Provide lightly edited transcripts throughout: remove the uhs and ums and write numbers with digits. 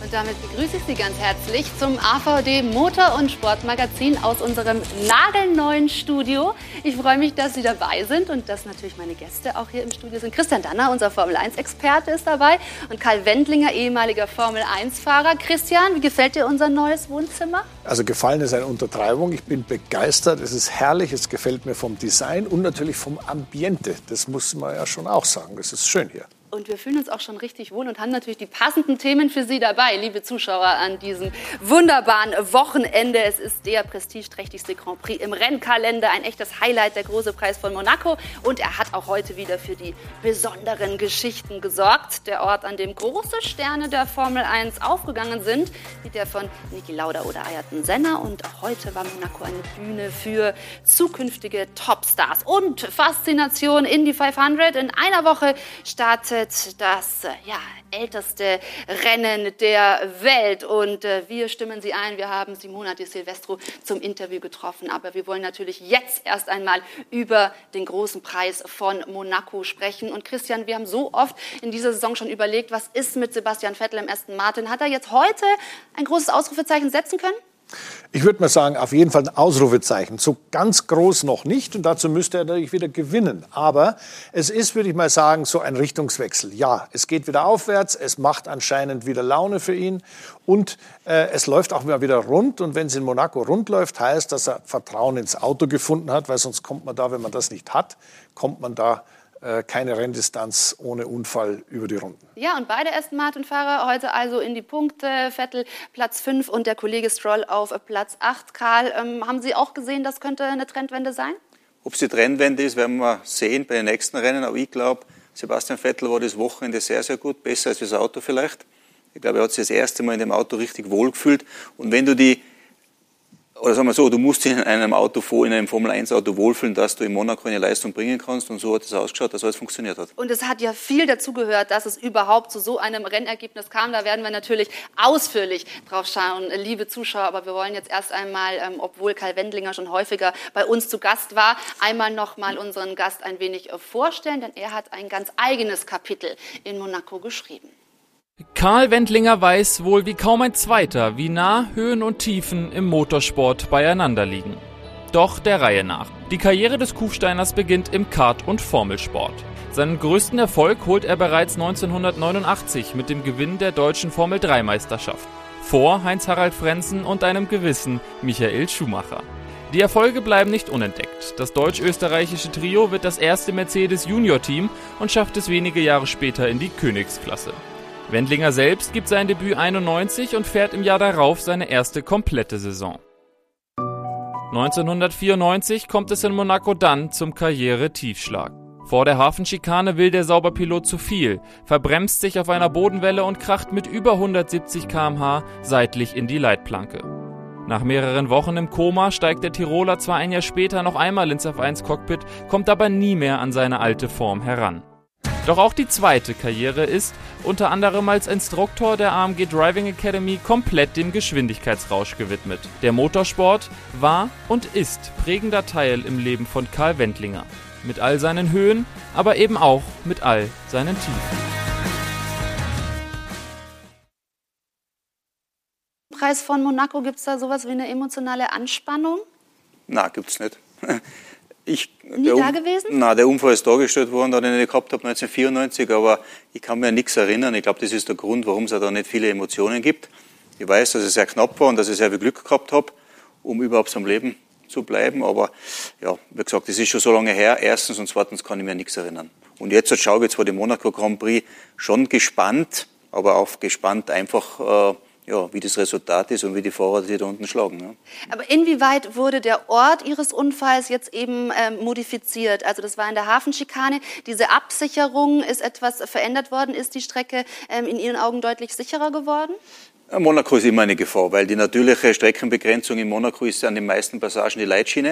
Und damit begrüße ich Sie ganz herzlich zum AVD Motor- und Sportmagazin aus unserem nagelneuen Studio. Ich freue mich, dass Sie dabei sind und dass natürlich meine Gäste auch hier im Studio sind. Christian Danner, unser Formel-1-Experte, ist dabei und Karl Wendlinger, ehemaliger Formel-1-Fahrer. Christian, wie gefällt dir unser neues Wohnzimmer? Also gefallen ist eine Untertreibung. Ich bin begeistert. Es ist herrlich. Es gefällt mir vom Design und natürlich vom Ambiente. Das muss man ja schon auch sagen. Es ist schön hier. Und wir fühlen uns auch schon richtig wohl und haben natürlich die passenden Themen für Sie dabei, liebe Zuschauer, an diesem wunderbaren Wochenende. Es ist der prestigeträchtigste Grand Prix im Rennkalender, ein echtes Highlight, der große Preis von Monaco. Und er hat auch heute wieder für die besonderen Geschichten gesorgt. Der Ort, an dem große Sterne der Formel 1 aufgegangen sind, wie der von Niki Lauda oder Ayrton Senna. Und auch heute war Monaco eine Bühne für zukünftige Topstars. Und Faszination Indy 500. In einer Woche startet das älteste Rennen der Welt. Und wir stimmen Sie ein. Wir haben Simona Di Silvestro zum Interview getroffen. Aber wir wollen natürlich jetzt erst einmal über den großen Preis von Monaco sprechen. Und Christian, wir haben so oft in dieser Saison schon überlegt, was ist mit Sebastian Vettel im Aston Martin? Hat er jetzt heute ein großes Ausrufezeichen setzen können? Ich würde mal sagen, auf jeden Fall ein Ausrufezeichen. So ganz groß noch nicht und dazu müsste er natürlich wieder gewinnen. Aber es ist, würde ich mal sagen, so ein Richtungswechsel. Ja, es geht wieder aufwärts, es macht anscheinend wieder Laune für ihn und es läuft auch mal wieder rund. Und wenn es in Monaco rund läuft, heißt, dass er Vertrauen ins Auto gefunden hat, weil sonst kommt man da, wenn man das nicht hat, kommt man da keine Renndistanz ohne Unfall über die Runden. Ja, und beide Aston Martin-Fahrer heute also in die Punkte. Vettel Platz 5 und der Kollege Stroll auf Platz 8. Karl, haben Sie auch gesehen, das könnte eine Trendwende sein? Ob es die Trendwende ist, werden wir sehen bei den nächsten Rennen. Aber ich glaube, Sebastian Vettel war das Wochenende sehr, sehr gut. Besser als das Auto vielleicht. Ich glaube, er hat sich das erste Mal in dem Auto richtig wohlgefühlt. Und wenn du oder sagen wir so, du musst dich in einem Formel-1-Auto wohlfühlen, dass du in Monaco eine Leistung bringen kannst. Und so hat es ausgeschaut, dass alles funktioniert hat. Und es hat ja viel dazu gehört, dass es überhaupt zu so einem Rennergebnis kam. Da werden wir natürlich ausführlich drauf schauen, liebe Zuschauer. Aber wir wollen jetzt erst einmal, obwohl Karl Wendlinger schon häufiger bei uns zu Gast war, einmal noch mal unseren Gast ein wenig vorstellen. Denn er hat ein ganz eigenes Kapitel in Monaco geschrieben. Karl Wendlinger weiß wohl wie kaum ein zweiter, wie nah Höhen und Tiefen im Motorsport beieinander liegen. Doch der Reihe nach. Die Karriere des Kufsteiners beginnt im Kart- und Formelsport. Seinen größten Erfolg holt er bereits 1989 mit dem Gewinn der deutschen Formel-3-Meisterschaft. Vor Heinz-Harald Frentzen und einem gewissen Michael Schumacher. Die Erfolge bleiben nicht unentdeckt. Das deutsch-österreichische Trio wird das erste Mercedes-Junior-Team und schafft es wenige Jahre später in die Königsklasse. Wendlinger selbst gibt sein Debüt 91 und fährt im Jahr darauf seine erste komplette Saison. 1994 kommt es in Monaco dann zum Karriere-Tiefschlag. Vor der Hafenschikane will der Sauberpilot zu viel, verbremst sich auf einer Bodenwelle und kracht mit über 170 km/h seitlich in die Leitplanke. Nach mehreren Wochen im Koma steigt der Tiroler zwar ein Jahr später noch einmal ins F1-Cockpit, kommt aber nie mehr an seine alte Form heran. Doch auch die zweite Karriere ist, unter anderem als Instruktor der AMG Driving Academy, komplett dem Geschwindigkeitsrausch gewidmet. Der Motorsport war und ist prägender Teil im Leben von Karl Wendlinger. Mit all seinen Höhen, aber eben auch mit all seinen Tiefen. Im Preis von Monaco, gibt es da sowas wie eine emotionale Anspannung? Nein, gibt es nicht. Nie da gewesen? Nein, der Unfall ist dargestellt worden, den ich nicht gehabt habe, 1994, aber ich kann mir an nichts erinnern. Ich glaube, das ist der Grund, warum es da nicht viele Emotionen gibt. Ich weiß, dass es sehr knapp war und dass ich sehr viel Glück gehabt habe, um überhaupt am Leben zu bleiben. Aber ja, wie gesagt, das ist schon so lange her. Erstens und zweitens kann ich mir an nichts erinnern. Und jetzt schaue ich jetzt vor dem Monaco Grand Prix schon gespannt, aber auch gespannt einfach, wie das Resultat ist und wie die Fahrer sich da unten schlagen. Ja. Aber inwieweit wurde der Ort Ihres Unfalls jetzt eben modifiziert? Also das war in der Hafenschikane. Diese Absicherung ist etwas verändert worden. Ist die Strecke in Ihren Augen deutlich sicherer geworden? Monaco ist immer eine Gefahr, weil die natürliche Streckenbegrenzung in Monaco ist an den meisten Passagen die Leitschiene.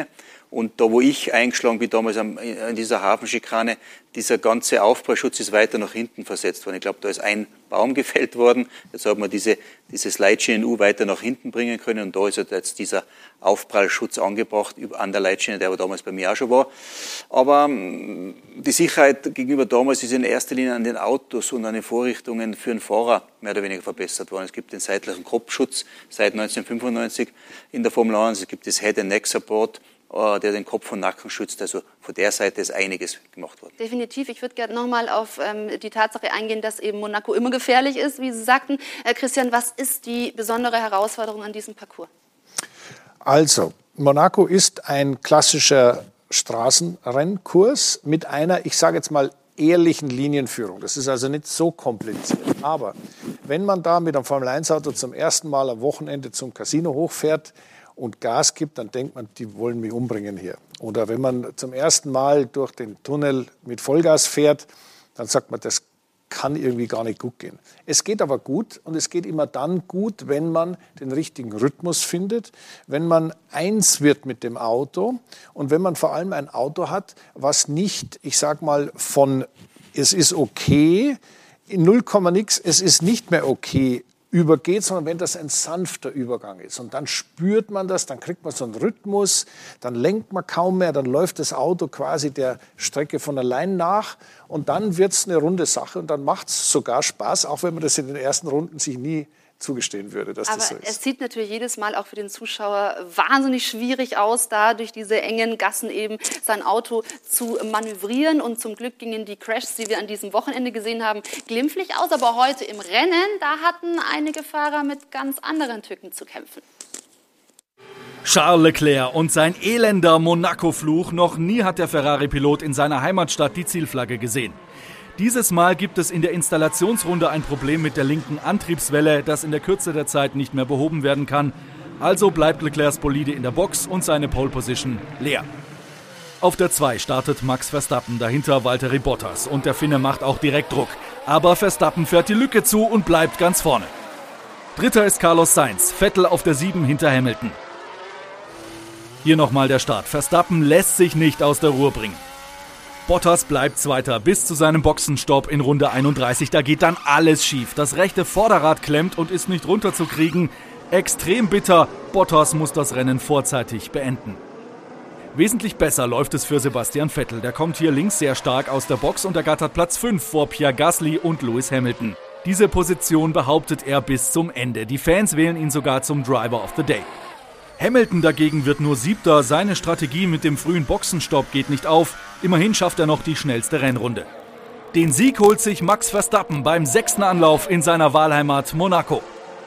Und da, wo ich eingeschlagen bin damals in dieser Hafenschikane, dieser ganze Aufprallschutz ist weiter nach hinten versetzt worden. Ich glaube, da ist ein Baum gefällt worden. Jetzt hat man dieses Leitschienen-U weiter nach hinten bringen können. Und da ist jetzt dieser Aufprallschutz angebracht an der Leitschiene, der aber damals bei mir auch schon war. Aber die Sicherheit gegenüber damals ist in erster Linie an den Autos und an den Vorrichtungen für den Fahrer mehr oder weniger verbessert worden. Es gibt den seitlichen Kopfschutz seit 1995 in der Formel 1. Es gibt das Head-and-Neck-Support, der den Kopf und Nacken schützt. Also von der Seite ist einiges gemacht worden. Definitiv. Ich würde gerne nochmal auf die Tatsache eingehen, dass eben Monaco immer gefährlich ist, wie Sie sagten. Christian, was ist die besondere Herausforderung an diesem Parcours? Also, Monaco ist ein klassischer Straßenrennkurs mit einer, ich sage jetzt mal, ehrlichen Linienführung. Das ist also nicht so kompliziert. Aber wenn man da mit einem Formel-1-Auto zum ersten Mal am Wochenende zum Casino hochfährt und Gas gibt, dann denkt man, die wollen mich umbringen hier. Oder wenn man zum ersten Mal durch den Tunnel mit Vollgas fährt, dann sagt man, das kann irgendwie gar nicht gut gehen. Es geht aber gut und es geht immer dann gut, wenn man den richtigen Rhythmus findet, wenn man eins wird mit dem Auto und wenn man vor allem ein Auto hat, was nicht, ich sag mal, von es ist okay, in 0, nix, es ist nicht mehr okay, übergeht, sondern wenn das ein sanfter Übergang ist. Und dann spürt man das, dann kriegt man so einen Rhythmus, dann lenkt man kaum mehr, dann läuft das Auto quasi der Strecke von allein nach und dann wird es eine runde Sache und dann macht es sogar Spaß, auch wenn man das in den ersten Runden sich nie zugestehen würde, dass das so ist. Aber es sieht natürlich jedes Mal auch für den Zuschauer wahnsinnig schwierig aus, da durch diese engen Gassen eben sein Auto zu manövrieren. Und zum Glück gingen die Crashs, die wir an diesem Wochenende gesehen haben, glimpflich aus. Aber heute im Rennen, da hatten einige Fahrer mit ganz anderen Tücken zu kämpfen. Charles Leclerc und sein elender Monaco-Fluch. Noch nie hat der Ferrari-Pilot in seiner Heimatstadt die Zielflagge gesehen. Dieses Mal gibt es in der Installationsrunde ein Problem mit der linken Antriebswelle, das in der Kürze der Zeit nicht mehr behoben werden kann. Also bleibt Leclercs Bolide in der Box und seine Pole Position leer. Auf der 2 startet Max Verstappen, dahinter Valtteri Bottas und der Finne macht auch direkt Druck. Aber Verstappen fährt die Lücke zu und bleibt ganz vorne. Dritter ist Carlos Sainz, Vettel auf der 7 hinter Hamilton. Hier nochmal der Start. Verstappen lässt sich nicht aus der Ruhe bringen. Bottas bleibt Zweiter bis zu seinem Boxenstopp in Runde 31. Da geht dann alles schief. Das rechte Vorderrad klemmt und ist nicht runterzukriegen. Extrem bitter. Bottas muss das Rennen vorzeitig beenden. Wesentlich besser läuft es für Sebastian Vettel. Der kommt hier links sehr stark aus der Box und ergattert Platz 5 vor Pierre Gasly und Lewis Hamilton. Diese Position behauptet er bis zum Ende. Die Fans wählen ihn sogar zum Driver of the Day. Hamilton dagegen wird nur 7. Seine Strategie mit dem frühen Boxenstopp geht nicht auf. Immerhin schafft er noch die schnellste Rennrunde. Den Sieg holt sich Max Verstappen beim 6. Anlauf in seiner Wahlheimat Monaco.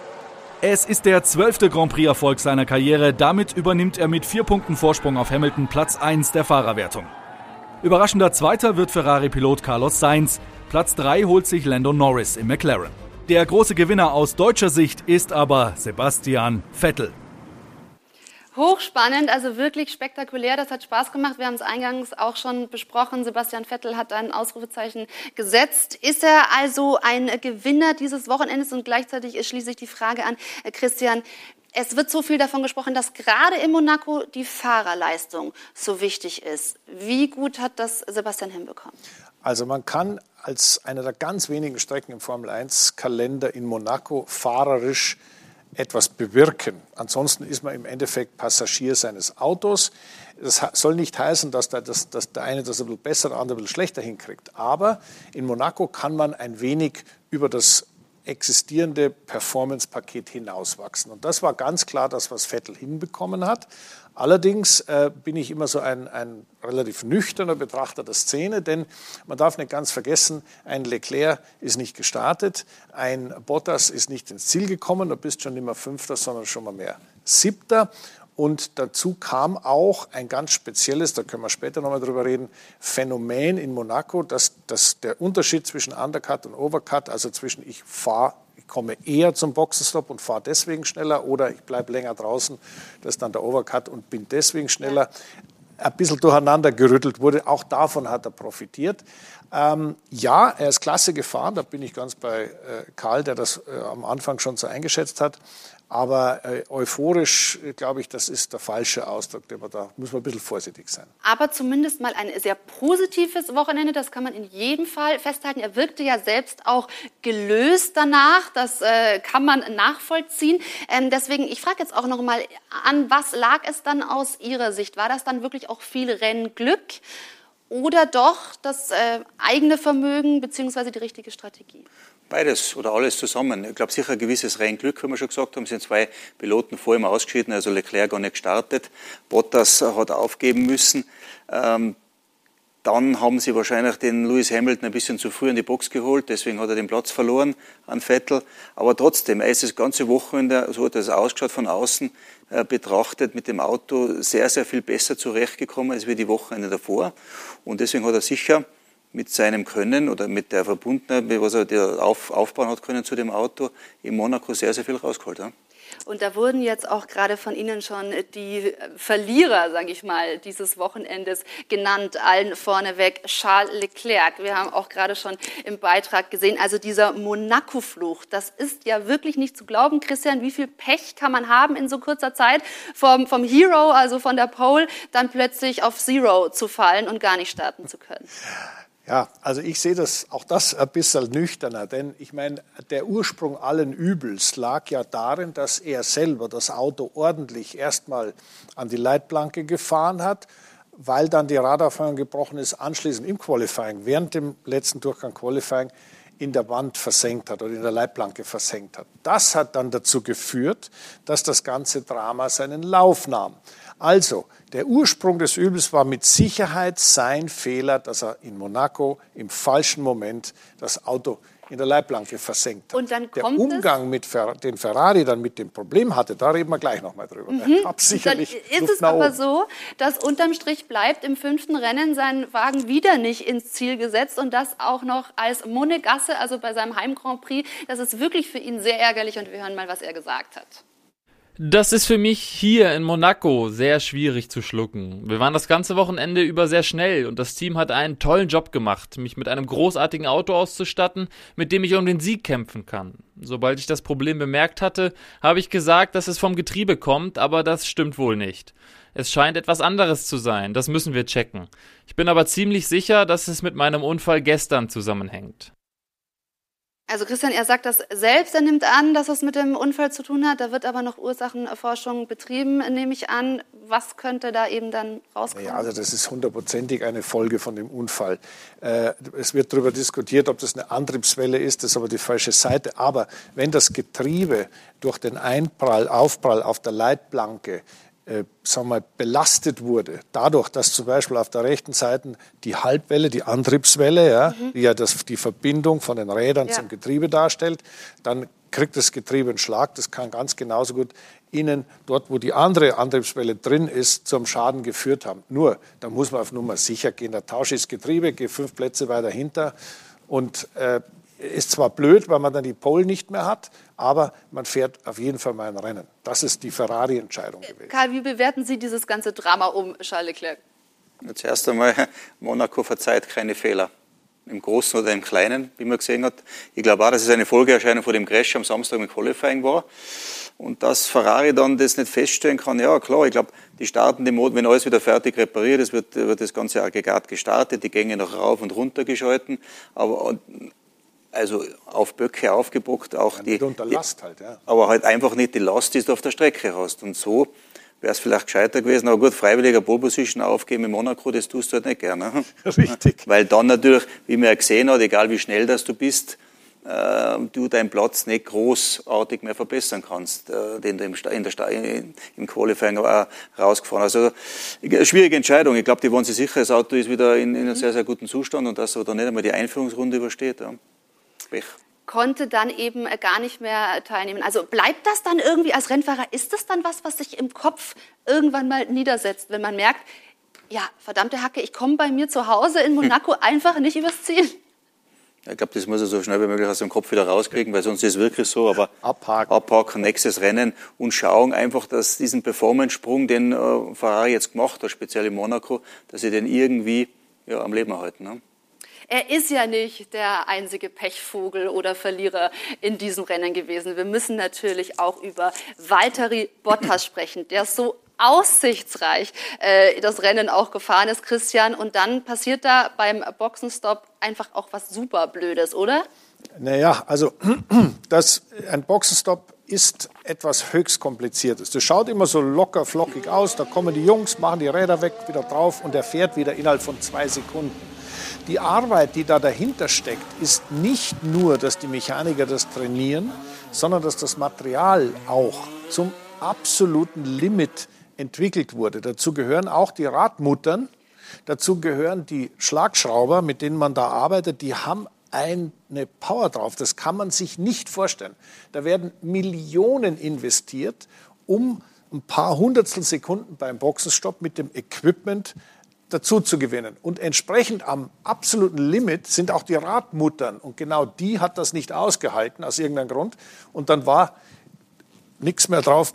Es ist der 12. Grand Prix-Erfolg seiner Karriere. Damit übernimmt er mit 4 Punkten Vorsprung auf Hamilton Platz 1 der Fahrerwertung. Überraschender Zweiter wird Ferrari-Pilot Carlos Sainz. Platz 3 holt sich Lando Norris im McLaren. Der große Gewinner aus deutscher Sicht ist aber Sebastian Vettel. Hochspannend, also wirklich spektakulär, das hat Spaß gemacht. Wir haben es eingangs auch schon besprochen. Sebastian Vettel hat ein Ausrufezeichen gesetzt. Ist er also ein Gewinner dieses Wochenendes? Und gleichzeitig schließe ich die Frage an, Christian, es wird so viel davon gesprochen, dass gerade in Monaco die Fahrerleistung so wichtig ist. Wie gut hat das Sebastian hinbekommen? Also man kann als eine der ganz wenigen Strecken im Formel-1-Kalender in Monaco fahrerisch etwas bewirken. Ansonsten ist man im Endeffekt Passagier seines Autos. Das soll nicht heißen, dass der eine das ein bisschen besser, der andere ein bisschen schlechter hinkriegt. Aber in Monaco kann man ein wenig über das existierende Performance-Paket hinauswachsen. Und das war ganz klar das, was Vettel hinbekommen hat. Allerdings bin ich immer so ein relativ nüchterner Betrachter der Szene, denn man darf nicht ganz vergessen, ein Leclerc ist nicht gestartet, ein Bottas ist nicht ins Ziel gekommen, du bist schon nicht mehr 5., sondern schon mal mehr 7. Und dazu kam auch ein ganz spezielles, da können wir später nochmal drüber reden, Phänomen in Monaco, dass der Unterschied zwischen Undercut und Overcut, also zwischen ich komme eher zum Boxenstopp und fahre deswegen schneller oder ich bleibe länger draußen, das ist dann der Overcut und bin deswegen schneller, ein bisschen durcheinander gerüttelt wurde. Auch davon hat er profitiert. Ja, er ist klasse gefahren, da bin ich ganz bei Karl, der das am Anfang schon so eingeschätzt hat. Aber euphorisch, glaube ich, das ist der falsche Ausdruck. Da muss man ein bisschen vorsichtig sein. Aber zumindest mal ein sehr positives Wochenende, das kann man in jedem Fall festhalten. Er wirkte ja selbst auch gelöst danach, das kann man nachvollziehen. Deswegen, ich frage jetzt auch noch mal an, was lag es dann aus Ihrer Sicht? War das dann wirklich auch viel Rennglück oder doch das eigene Vermögen bzw. die richtige Strategie? Beides oder alles zusammen. Ich glaube, sicher ein gewisses Rennglück, wie wir schon gesagt haben. Es sind 2 Piloten vor ihm ausgeschieden, also Leclerc gar nicht gestartet. Bottas hat aufgeben müssen. Dann haben sie wahrscheinlich den Lewis Hamilton ein bisschen zu früh in die Box geholt, deswegen hat er den Platz verloren an Vettel. Aber trotzdem, er ist das ganze Wochenende, so hat er es ausgeschaut von außen betrachtet, mit dem Auto sehr, sehr viel besser zurechtgekommen als wie die Wochenende davor. Und deswegen hat er sicher mit seinem Können oder mit der Verbundenheit, was er aufbauen hat können zu dem Auto, in Monaco sehr, sehr viel rausgeholt. Ja? Und da wurden jetzt auch gerade von Ihnen schon die Verlierer, sage ich mal, dieses Wochenendes genannt. Allen vorneweg Charles Leclerc. Wir haben auch gerade schon im Beitrag gesehen, also dieser Monaco-Fluch, das ist ja wirklich nicht zu glauben. Christian, wie viel Pech kann man haben in so kurzer Zeit? Vom Hero, also von der Pole, dann plötzlich auf Zero zu fallen und gar nicht starten zu können. Ja, also ich sehe auch das ein bisschen nüchterner, denn ich meine, der Ursprung allen Übels lag ja darin, dass er selber das Auto ordentlich erstmal an die Leitplanke gefahren hat, weil dann die Radaufhängung gebrochen ist, anschließend im Qualifying, während dem letzten Durchgang Qualifying, in der Wand versenkt hat oder in der Leitplanke versenkt hat. Das hat dann dazu geführt, dass das ganze Drama seinen Lauf nahm. Also, der Ursprung des Übels war mit Sicherheit sein Fehler, dass er in Monaco im falschen Moment das Auto in der Leitplanke versenkt hat. Und dann der Umgang mit den Ferrari dann mit dem Problem hatte, da reden wir gleich nochmal drüber. Dann ist es aber so, dass unterm Strich bleibt im 5. Rennen sein Wagen wieder nicht ins Ziel gesetzt und das auch noch als Monegasse, also bei seinem Heim-Grand Prix. Das ist wirklich für ihn sehr ärgerlich und wir hören mal, was er gesagt hat. Das ist für mich hier in Monaco sehr schwierig zu schlucken. Wir waren das ganze Wochenende über sehr schnell und das Team hat einen tollen Job gemacht, mich mit einem großartigen Auto auszustatten, mit dem ich um den Sieg kämpfen kann. Sobald ich das Problem bemerkt hatte, habe ich gesagt, dass es vom Getriebe kommt, aber das stimmt wohl nicht. Es scheint etwas anderes zu sein, das müssen wir checken. Ich bin aber ziemlich sicher, dass es mit meinem Unfall gestern zusammenhängt. Also Christian, er sagt das selbst, er nimmt an, dass es mit dem Unfall zu tun hat. Da wird aber noch Ursachenforschung betrieben, nehme ich an. Was könnte da eben dann rauskommen? Ja, also das ist 100%ig eine Folge von dem Unfall. Es wird darüber diskutiert, ob das eine Antriebswelle ist, das ist aber die falsche Seite. Aber wenn das Getriebe durch den Aufprall auf der Leitplanke belastet wurde, dadurch, dass zum Beispiel auf der rechten Seite die Halbwelle, die Antriebswelle, die ja die Verbindung von den Rädern zum Getriebe darstellt, dann kriegt das Getriebe einen Schlag. Das kann ganz genauso gut innen, dort wo die andere Antriebswelle drin ist, zum Schaden geführt haben. Nur, da muss man auf Nummer sicher gehen. Da tausche ich das Getriebe, gehe 5 Plätze weiter hinter und ist zwar blöd, weil man dann die Pole nicht mehr hat, aber man fährt auf jeden Fall mal ein Rennen. Das ist die Ferrari-Entscheidung gewesen. Karl, wie bewerten Sie dieses ganze Drama um Charles Leclerc? Zuerst einmal, Monaco verzeiht keine Fehler. Im Großen oder im Kleinen, wie man gesehen hat. Ich glaube auch, dass es eine Folgeerscheinung von dem Crash am Samstag im Qualifying war. Und dass Ferrari dann das nicht feststellen kann, ja klar, ich glaube, die starten den Motor, wenn alles wieder fertig repariert ist, wird das ganze Aggregat gestartet, die Gänge noch rauf und runter geschalten. Aber also auf Böcke aufgebockt, auch ja, nicht unter Last halt, ja. Aber halt einfach nicht die Last, die du auf der Strecke hast. Und so wäre es vielleicht gescheiter gewesen. Aber gut, freiwilliger Pole Position aufgeben in Monaco, das tust du halt nicht gerne. Richtig. Weil dann natürlich, wie man ja gesehen hat, egal wie schnell das du bist, du deinen Platz nicht großartig mehr verbessern kannst, den du im Qualifying rausgefahren hast. Also eine schwierige Entscheidung. Ich glaube, die waren sich sicher, das Auto ist wieder in einem sehr, sehr guten Zustand und dass er dann nicht einmal die Einführungsrunde übersteht. Ja. Pech. Konnte dann eben gar nicht mehr teilnehmen. Also bleibt das dann irgendwie als Rennfahrer, ist das dann was sich im Kopf irgendwann mal niedersetzt, wenn man merkt, ja, verdammte Hacke, ich komme bei mir zu Hause in Monaco einfach nicht übers Ziel? Ich glaube, das muss er so schnell wie möglich aus dem Kopf wieder rauskriegen, weil sonst ist es wirklich so, aber abhaken, nächstes Rennen und schauen einfach, dass diesen Performance-Sprung, den Ferrari jetzt gemacht hat, speziell in Monaco, dass sie den irgendwie am Leben erhalten. Ne? Er ist ja nicht der einzige Pechvogel oder Verlierer in diesem Rennen gewesen. Wir müssen natürlich auch über Valtteri Bottas sprechen, der so aussichtsreich das Rennen auch gefahren ist, Christian. Und dann passiert da beim Boxenstopp einfach auch was super Blödes, oder? Naja, also ein Boxenstopp ist etwas höchst Kompliziertes. Das schaut immer so locker, flockig aus. Da kommen die Jungs, machen die Räder weg, wieder drauf und er fährt wieder innerhalb von 2 Sekunden. Die Arbeit, die da dahinter steckt, ist nicht nur, dass die Mechaniker das trainieren, sondern dass das Material auch zum absoluten Limit entwickelt wurde. Dazu gehören auch die Radmuttern, dazu gehören die Schlagschrauber, mit denen man da arbeitet, die haben eine Power drauf. Das kann man sich nicht vorstellen. Da werden Millionen investiert, um ein paar Hundertstel Sekunden beim Boxenstopp mit dem Equipment dazu zu gewinnen. Und entsprechend am absoluten Limit sind auch die Radmuttern. Und genau die hat das nicht ausgehalten, aus irgendeinem Grund. Und dann war nichts mehr drauf,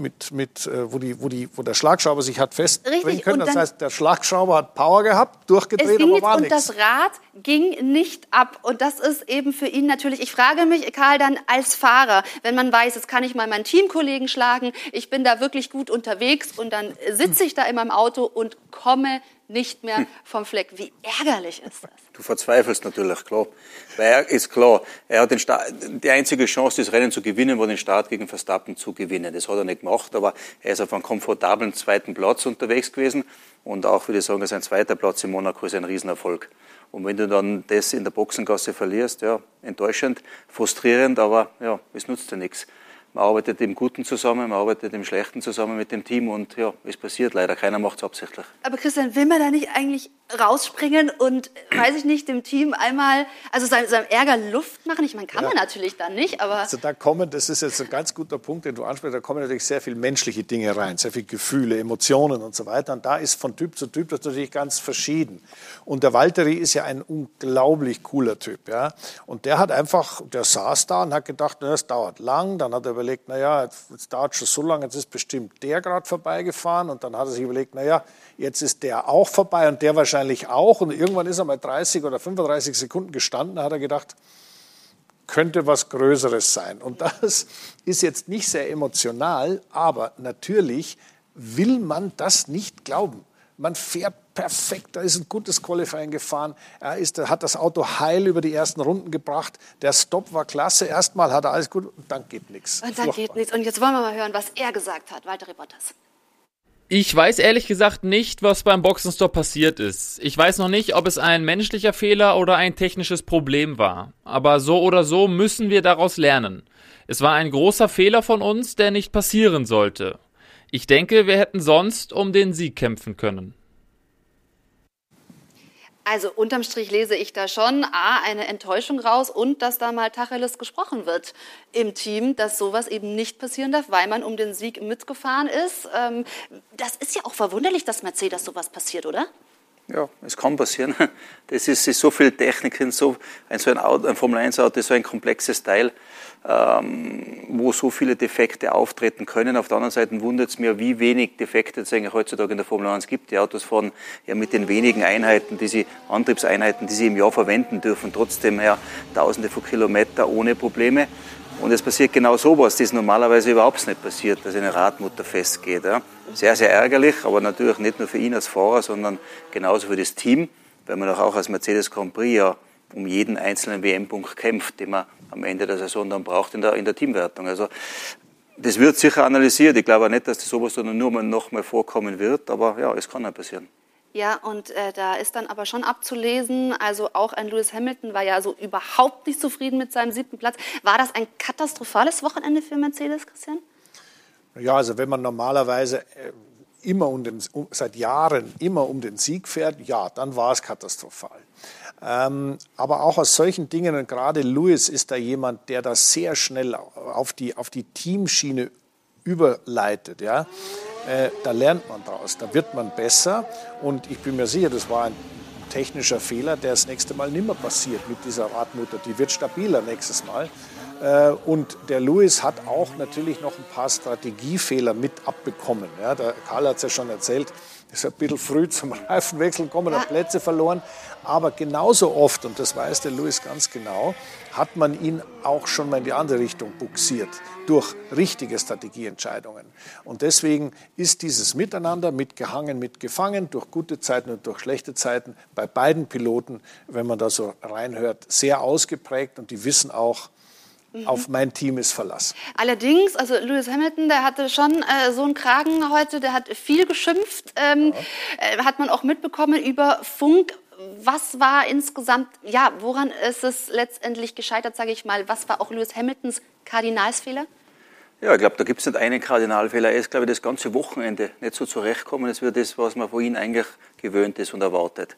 wo der Schlagschrauber sich hat festdrehen können. Das heißt, der Schlagschrauber hat Power gehabt, durchgedreht, aber war nichts. Und das Rad ging nicht ab. Und das ist eben für ihn natürlich, ich frage mich, Karl, dann als Fahrer, wenn man weiß, jetzt kann ich mal meinen Teamkollegen schlagen, ich bin da wirklich gut unterwegs und dann sitze ich da in meinem Auto und komme nicht mehr vom Fleck. Wie ärgerlich ist das? Du verzweifelst natürlich, klar. Weil er hat die einzige Chance, das Rennen zu gewinnen, war den Start gegen Verstappen zu gewinnen. Das hat er nicht gemacht, aber er ist auf einem komfortablen 2. Platz unterwegs gewesen. Und auch, würde ich sagen, sein 2. Platz in Monaco ist ein Riesenerfolg. Und wenn du dann das in der Boxengasse verlierst, ja, enttäuschend, frustrierend, aber ja, es nutzt dir nichts. Man arbeitet im Guten zusammen, man arbeitet im Schlechten zusammen mit dem Team und ja, es passiert leider. Keiner macht es absichtlich. Aber Christian, will man da nicht eigentlich rausspringen und, weiß ich nicht, dem Team einmal, also seinem Ärger Luft machen? Ich meine, kann man natürlich dann nicht, aber... Also das ist jetzt ein ganz guter Punkt, den du ansprichst, da kommen natürlich sehr viele menschliche Dinge rein, sehr viele Gefühle, Emotionen und so weiter. Und da ist von Typ zu Typ das natürlich ganz verschieden. Und der Valtteri ist ja ein unglaublich cooler Typ, ja. Und der saß da und hat gedacht, es dauert lang. Dann hat er überlegt, jetzt dauert schon so lange, jetzt ist bestimmt der gerade vorbeigefahren. Und dann hat er sich überlegt, jetzt ist der auch vorbei und der wahrscheinlich auch. Und irgendwann ist er mal 30 oder 35 Sekunden gestanden, da hat er gedacht, könnte was Größeres sein. Und das ist jetzt nicht sehr emotional, aber natürlich will man das nicht glauben. Man fährt perfekt, da ist ein gutes Qualifying gefahren, hat das Auto heil über die ersten Runden gebracht, der Stopp war klasse, erstmal hat er alles gut und dann geht nichts. Und dann geht nichts. Und jetzt wollen wir mal hören, was er gesagt hat, Valtteri Bottas. Ich weiß ehrlich gesagt nicht, was beim Boxenstopp passiert ist. Ich weiß noch nicht, ob es ein menschlicher Fehler oder ein technisches Problem war. Aber so oder so müssen wir daraus lernen. Es war ein großer Fehler von uns, der nicht passieren sollte. Ich denke, wir hätten sonst um den Sieg kämpfen können. Also unterm Strich lese ich da schon eine Enttäuschung raus und dass da mal Tacheles gesprochen wird im Team, dass sowas eben nicht passieren darf, weil man um den Sieg mitgefahren ist. Das ist ja auch verwunderlich, dass Mercedes sowas passiert, oder? Ja, es kann passieren. Das ist so viel Technik, ein Formel-1-Auto ist so ein komplexes Teil, wo so viele Defekte auftreten können. Auf der anderen Seite wundert es mir, wie wenig Defekte es eigentlich heutzutage in der Formel 1 gibt. Die Autos fahren ja mit den wenigen Antriebseinheiten, die sie im Jahr verwenden dürfen, trotzdem Tausende von Kilometern ohne Probleme. Und es passiert genau sowas, das normalerweise überhaupt nicht passiert, dass eine Radmutter festgeht. Ja. Sehr, sehr ärgerlich, aber natürlich nicht nur für ihn als Fahrer, sondern genauso für das Team, weil man auch als Mercedes Grand Prix ja um jeden einzelnen WM-Punkt kämpft, den man am Ende der Saison dann braucht in der Teamwertung. Also das wird sicher analysiert. Ich glaube auch nicht, dass das sowas dann nur noch mal vorkommen wird, aber ja, es kann ja passieren. Ja, und da ist dann aber schon abzulesen, also auch ein Lewis Hamilton war ja so überhaupt nicht zufrieden mit seinem 7. Platz. War das ein katastrophales Wochenende für Mercedes, Christian? Ja, also wenn man normalerweise seit Jahren immer um den Sieg fährt, ja, dann war es katastrophal. Aber auch aus solchen Dingen, und gerade Lewis ist da jemand, der das sehr schnell auf die Teamschiene überleitet, ja. Da lernt man draus, da wird man besser und ich bin mir sicher, das war ein technischer Fehler, der das nächste Mal nicht mehr passiert mit dieser Radmutter. Die wird stabiler nächstes Mal. Und der Lewis hat auch natürlich noch ein paar Strategiefehler mit abbekommen. Ja, der Karl hat es ja schon erzählt, ist ein bisschen früh zum Reifenwechsel gekommen, hat Plätze verloren. Aber genauso oft, und das weiß der Lewis ganz genau, hat man ihn auch schon mal in die andere Richtung buxiert durch richtige Strategieentscheidungen. Und deswegen ist dieses Miteinander, mitgehangen, mitgefangen, durch gute Zeiten und durch schlechte Zeiten bei beiden Piloten, wenn man da so reinhört, sehr ausgeprägt. Und die wissen auch, auf mein Team ist Verlass. Allerdings, also Lewis Hamilton, der hatte schon so einen Kragen heute, der hat viel geschimpft, hat man auch mitbekommen über Funk. Was war insgesamt, ja, woran ist es letztendlich gescheitert, sage ich mal? Was war auch Lewis Hamiltons Kardinalsfehler? Ja, ich glaube, da gibt es nicht einen Kardinalfehler. Er ist, glaube ich, das ganze Wochenende nicht so zurechtgekommen. Es wird das, was man von ihm eigentlich gewöhnt ist und erwartet.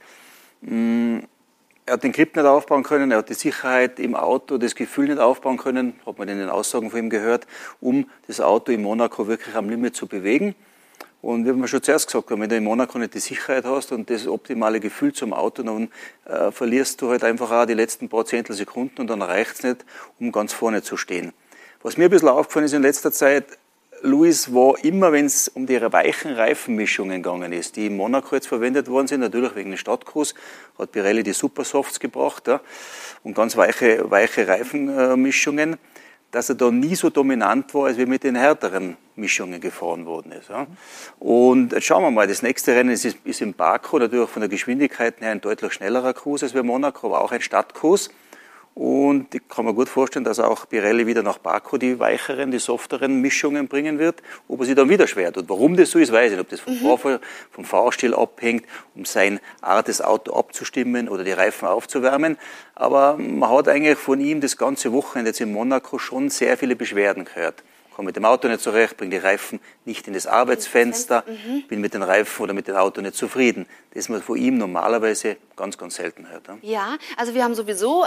Er hat den Grip nicht aufbauen können, er hat die Sicherheit im Auto, das Gefühl nicht aufbauen können, hat man in den Aussagen von ihm gehört, um das Auto in Monaco wirklich am Limit zu bewegen. Und wie wir schon zuerst gesagt haben, wenn du in Monaco nicht die Sicherheit hast und das optimale Gefühl zum Auto, dann verlierst du halt einfach auch die letzten paar Zehntelsekunden und dann reicht es nicht, um ganz vorne zu stehen. Was mir ein bisschen aufgefallen ist in letzter Zeit, Lewis war immer, wenn es um die weichen Reifenmischungen gegangen ist, die in Monaco jetzt verwendet worden sind, natürlich wegen den Stadtkurs, hat Pirelli die Supersofts gebracht, ja, und ganz weiche Reifenmischungen, dass er da nie so dominant war, als wie mit den härteren Mischungen gefahren worden ist. Ja. Und jetzt schauen wir mal, das nächste Rennen ist in Baku, natürlich von der Geschwindigkeit her ein deutlich schnellerer Kurs als bei Monaco, aber auch ein Stadtkurs. Und ich kann mir gut vorstellen, dass auch Pirelli wieder nach Baku die weicheren, die softeren Mischungen bringen wird. Ob er sich dann wieder schwer tut. Warum das so ist, weiß ich nicht. Ob das vom Fahrstil abhängt, um seine Art, das Auto abzustimmen oder die Reifen aufzuwärmen. Aber man hat eigentlich von ihm das ganze Wochenende jetzt in Monaco schon sehr viele Beschwerden gehört. Komme mit dem Auto nicht zurecht, bringe die Reifen nicht in das Arbeitsfenster, bin mit den Reifen oder mit dem Auto nicht zufrieden. Das man von ihm normalerweise ganz, ganz selten hört. Ja, also wir haben sowieso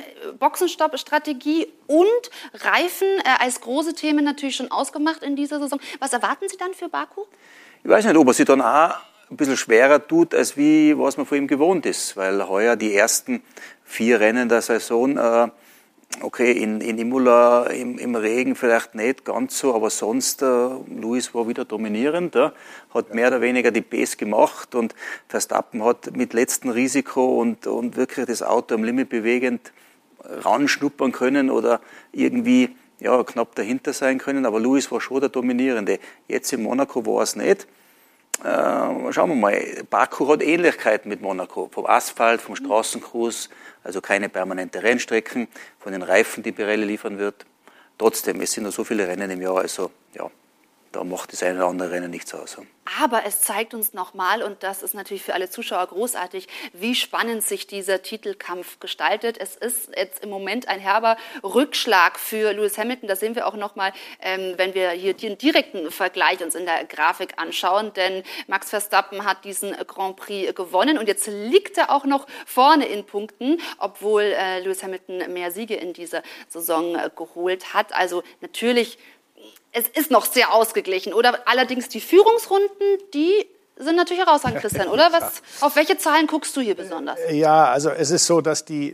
Boxenstopp-Strategie und Reifen als große Themen natürlich schon ausgemacht in dieser Saison. Was erwarten Sie dann für Baku? Ich weiß nicht, ob er sich dann auch ein bisschen schwerer tut, als wie was man von ihm gewohnt ist. Weil heuer die ersten 4 Rennen der Saison okay, in Imola, im Regen vielleicht nicht ganz so, aber sonst, Lewis war wieder dominierend, hat mehr oder weniger die Pace gemacht und Verstappen hat mit letztem Risiko und wirklich das Auto am Limit bewegend ranschnuppern können oder irgendwie knapp dahinter sein können, aber Lewis war schon der Dominierende. Jetzt in Monaco war es nicht. Schauen wir mal, Baku hat Ähnlichkeiten mit Monaco, vom Asphalt, vom Straßenkurs, also keine permanente Rennstrecken, von den Reifen, die Pirelli liefern wird. Trotzdem, es sind noch so viele Rennen im Jahr, also ja, da macht das eine oder andere Rennen nichts aus. Aber es zeigt uns nochmal, und das ist natürlich für alle Zuschauer großartig, wie spannend sich dieser Titelkampf gestaltet. Es ist jetzt im Moment ein herber Rückschlag für Lewis Hamilton. Das sehen wir auch nochmal, wenn wir hier den direkten Vergleich uns in der Grafik anschauen. Denn Max Verstappen hat diesen Grand Prix gewonnen und jetzt liegt er auch noch vorne in Punkten, obwohl Lewis Hamilton mehr Siege in dieser Saison geholt hat. Also natürlich, es ist noch sehr ausgeglichen, oder? Allerdings die Führungsrunden, die sind natürlich herausragend, Christian, oder? Auf welche Zahlen guckst du hier besonders? Ja, also es ist so, dass die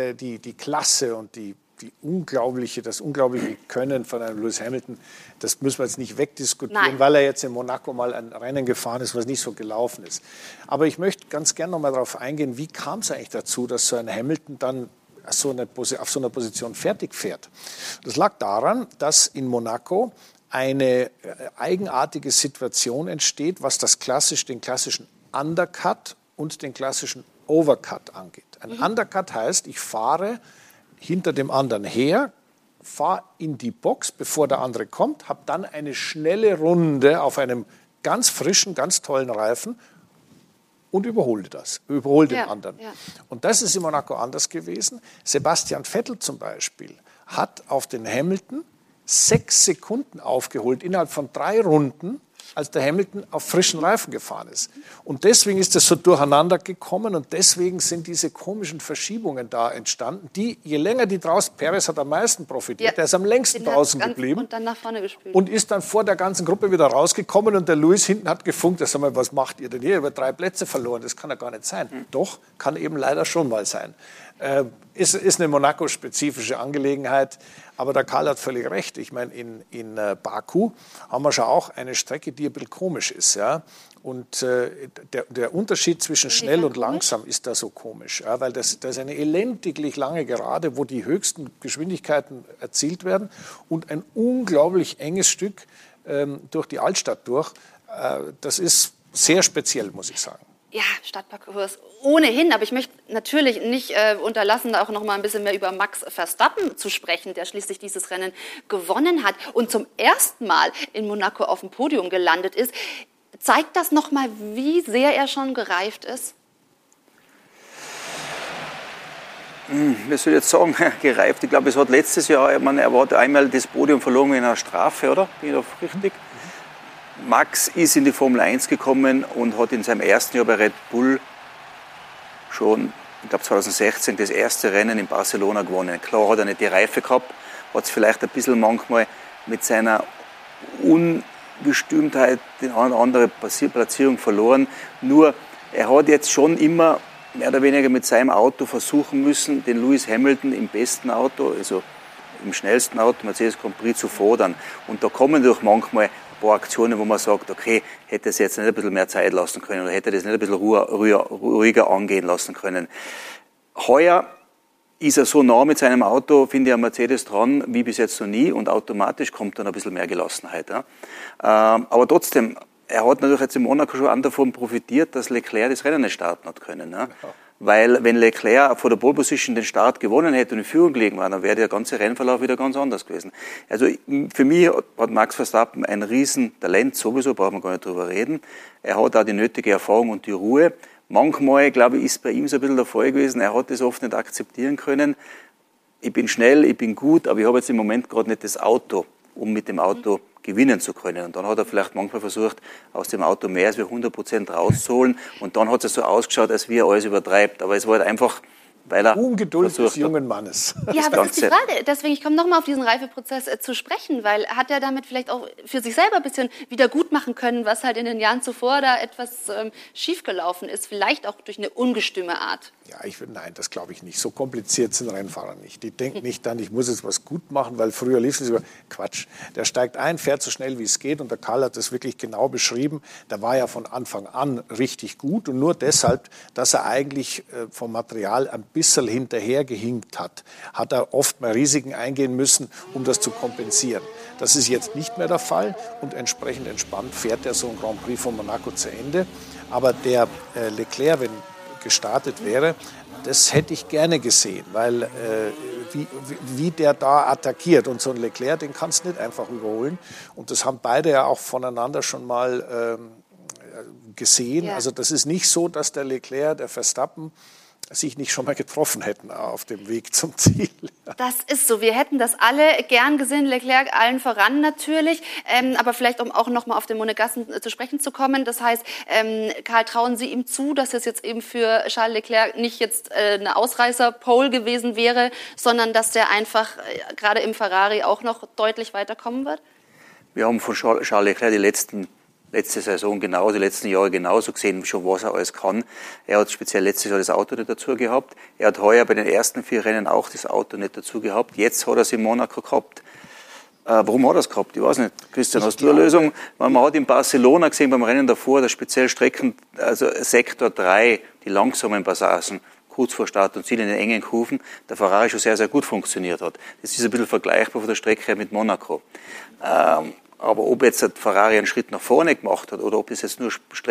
Klasse und das unglaubliche Können von einem Lewis Hamilton, das müssen wir jetzt nicht wegdiskutieren, weil er jetzt in Monaco mal ein Rennen gefahren ist, was nicht so gelaufen ist. Aber ich möchte ganz gerne noch mal darauf eingehen, wie kam es eigentlich dazu, dass so ein Hamilton dann auf so einer Position fertig fährt. Das lag daran, dass in Monaco eine eigenartige Situation entsteht, was den klassischen Undercut und den klassischen Overcut angeht. Ein Undercut heißt, ich fahre hinter dem anderen her, fahre in die Box, bevor der andere kommt, habe dann eine schnelle Runde auf einem ganz frischen, ganz tollen Reifen und überhole den anderen. Ja. Und das ist in Monaco anders gewesen. Sebastian Vettel zum Beispiel hat auf den Hamilton 6 Sekunden aufgeholt innerhalb von 3 Runden, als der Hamilton auf frischen Reifen gefahren ist. Und deswegen ist das so durcheinander gekommen und deswegen sind diese komischen Verschiebungen da entstanden, die, je länger die draußen, Perez hat am meisten profitiert, der ist am längsten draußen geblieben und dann nach vorne gespielt. Und ist dann vor der ganzen Gruppe wieder rausgekommen und der Lewis hinten hat gefunkt, sag mal, was macht ihr denn hier? Über 3 Plätze verloren, das kann ja gar nicht sein. Doch, kann eben leider schon mal sein. Ist eine Monaco-spezifische Angelegenheit. Aber der Karl hat völlig recht. Ich meine, in Baku haben wir schon auch eine Strecke, die ein bisschen komisch ist. Ja? Und der Unterschied zwischen schnell und langsam ist da so komisch. Ja? Weil das ist eine elendiglich lange Gerade, wo die höchsten Geschwindigkeiten erzielt werden. Und ein unglaublich enges Stück durch die Altstadt durch. Das ist sehr speziell, muss ich sagen. Ja, Stadtparcours ohnehin. Aber ich möchte natürlich nicht unterlassen, auch noch mal ein bisschen mehr über Max Verstappen zu sprechen, der schließlich dieses Rennen gewonnen hat und zum ersten Mal in Monaco auf dem Podium gelandet ist. Zeigt das noch mal, wie sehr er schon gereift ist? Was soll ich jetzt sagen, gereift? Ich glaube, es hat letztes Jahr, er hat einmal das Podium verloren in einer Strafe, oder? Bin ich da richtig? Max ist in die Formel 1 gekommen und hat in seinem ersten Jahr bei Red Bull schon, ich glaube 2016, das erste Rennen in Barcelona gewonnen. Klar hat er nicht die Reife gehabt, hat es vielleicht ein bisschen manchmal mit seiner Ungestümtheit die eine oder andere Platzierung verloren. Nur, er hat jetzt schon immer mehr oder weniger mit seinem Auto versuchen müssen, den Lewis Hamilton im besten Auto, also im schnellsten Auto, Mercedes Grand Prix, zu fordern. Und da kommen durch manchmal ein paar Aktionen, wo man sagt, okay, hätte es jetzt nicht ein bisschen mehr Zeit lassen können oder hätte das nicht ein bisschen ruhiger angehen lassen können. Heuer ist er so nah mit seinem Auto, finde ich, am Mercedes dran, wie bis jetzt noch nie, und automatisch kommt dann ein bisschen mehr Gelassenheit. Ja. Aber trotzdem, er hat natürlich jetzt in Monaco schon davon profitiert, dass Leclerc das Rennen nicht starten hat können. Ja. Weil wenn Leclerc vor der Pole Position den Start gewonnen hätte und in Führung gelegen war, dann wäre der ganze Rennverlauf wieder ganz anders gewesen. Also für mich hat Max Verstappen ein Riesentalent, sowieso, brauchen wir gar nicht drüber reden. Er hat auch die nötige Erfahrung und die Ruhe. Manchmal, glaube ich, ist bei ihm so ein bisschen der Fall gewesen, er hat das oft nicht akzeptieren können. Ich bin schnell, ich bin gut, aber ich habe jetzt im Moment gerade nicht das Auto, um mit dem Auto gewinnen zu können. Und dann hat er vielleicht manchmal versucht, aus dem Auto mehr als 100% rauszuholen. Und dann hat es so ausgeschaut, als wie er alles übertreibt. Aber es war halt einfach, weil er Ungeduld des jungen Mannes. Ja, aber das ist die Frage. Deswegen, ich komme nochmal auf diesen Reifeprozess zu sprechen, weil hat er damit vielleicht auch für sich selber ein bisschen wieder gut machen können, was halt in den Jahren zuvor da etwas schiefgelaufen ist, vielleicht auch durch eine ungestüme Art. Ja, nein, das glaube ich nicht. So kompliziert sind Rennfahrer nicht. Die denken nicht dann, ich muss jetzt was gut machen, weil früher lief es über Quatsch. Der steigt ein, fährt so schnell wie es geht, und der Karl hat das wirklich genau beschrieben. Der war ja von Anfang an richtig gut, und nur deshalb, dass er eigentlich vom Material ein bisschen hinterhergehinkt hat, hat er oft mal Risiken eingehen müssen, um das zu kompensieren. Das ist jetzt nicht mehr der Fall, und entsprechend entspannt fährt er so ein Grand Prix von Monaco zu Ende. Aber der Leclerc, wenn gestartet wäre, das hätte ich gerne gesehen, weil wie der da attackiert, und so ein Leclerc, den kannst du nicht einfach überholen, und das haben beide ja auch voneinander schon mal gesehen. Ja. Also das ist nicht so, dass der Leclerc, der Verstappen, sich nicht schon mal getroffen hätten auf dem Weg zum Ziel. Das ist so. Wir hätten das alle gern gesehen, Leclerc allen voran natürlich. Aber vielleicht, um auch noch mal auf den Monegassen zu sprechen zu kommen. Das heißt, Karl, trauen Sie ihm zu, dass es jetzt eben für Charles Leclerc nicht jetzt eine Ausreißer-Pole gewesen wäre, sondern dass der einfach gerade im Ferrari auch noch deutlich weiterkommen wird? Wir haben von Charles Leclerc letzte Saison genauso, die letzten Jahre genauso gesehen, schon was er alles kann. Er hat speziell letztes Jahr das Auto nicht dazu gehabt. Er hat heuer bei den ersten 4 Rennen auch das Auto nicht dazu gehabt. Jetzt hat er es in Monaco gehabt. Warum hat er es gehabt? Ich weiß nicht. Christian, hast du eine Lösung? Man hat in Barcelona gesehen beim Rennen davor, dass speziell Strecken, also Sektor 3, die langsamen Passagen, kurz vor Start und Ziel in den engen Kurven, der Ferrari schon sehr, sehr gut funktioniert hat. Das ist ein bisschen vergleichbar von der Strecke her mit Monaco. Aber ob jetzt der Ferrari einen Schritt nach vorne gemacht hat oder ob es jetzt nur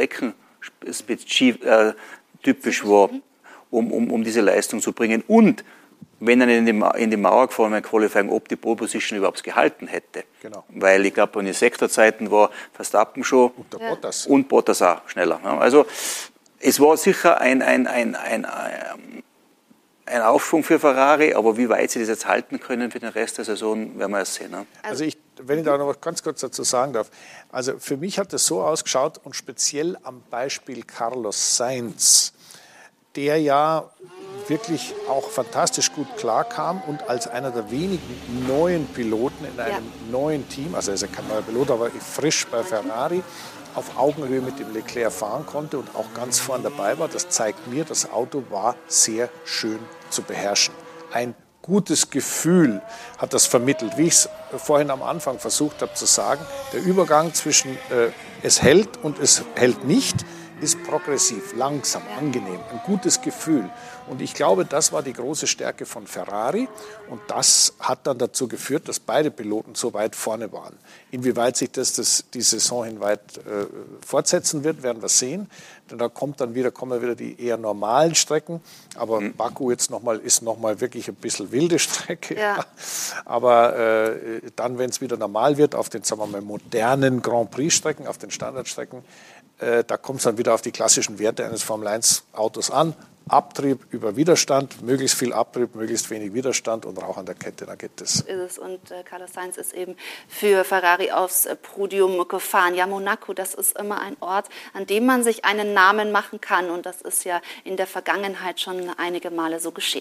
streckenspezifisch war, um diese Leistung zu bringen. Und wenn er in die Mauer gefahren wäre, Qualifying, ob die Pole Position überhaupt gehalten hätte. Genau. Weil ich glaube, in den Sektorzeiten war Verstappen schon und Bottas auch schneller. Also es war sicher ein Aufschwung für Ferrari, aber wie weit sie das jetzt halten können für den Rest der Saison, werden wir erst sehen. Ne? Also wenn ich da noch ganz kurz dazu sagen darf, also für mich hat das so ausgeschaut, und speziell am Beispiel Carlos Sainz, der ja wirklich auch fantastisch gut klarkam und als einer der wenigen neuen Piloten in einem neuen Team, also er ist ja kein neuer Pilot, aber frisch bei Ferrari, auf Augenhöhe mit dem Leclerc fahren konnte und auch ganz vorn dabei war. Das zeigt mir, das Auto war sehr schön zu beherrschen. Ein gutes Gefühl hat das vermittelt. Wie ich es vorhin am Anfang versucht habe zu sagen, der Übergang zwischen es hält und es hält nicht, ist progressiv, langsam, angenehm, ein gutes Gefühl. Und ich glaube, das war die große Stärke von Ferrari. Und das hat dann dazu geführt, dass beide Piloten so weit vorne waren. Inwieweit sich das die Saison hinweit fortsetzen wird, werden wir sehen. Denn da kommen wieder die eher normalen Strecken. Aber Baku ist noch mal wirklich ein bisschen wilde Strecke. Ja. Aber dann, wenn es wieder normal wird, auf den, sagen wir mal, modernen Grand Prix-Strecken, auf den Standardstrecken, da kommt es dann wieder auf die klassischen Werte eines Formel-1-Autos an. Abtrieb über Widerstand, möglichst viel Abtrieb, möglichst wenig Widerstand und Rauch an der Kette, da geht es. So ist es. Und Carlos Sainz ist eben für Ferrari aufs Podium gefahren. Ja, Monaco, das ist immer ein Ort, an dem man sich einen Namen machen kann. Und das ist ja in der Vergangenheit schon einige Male so geschehen.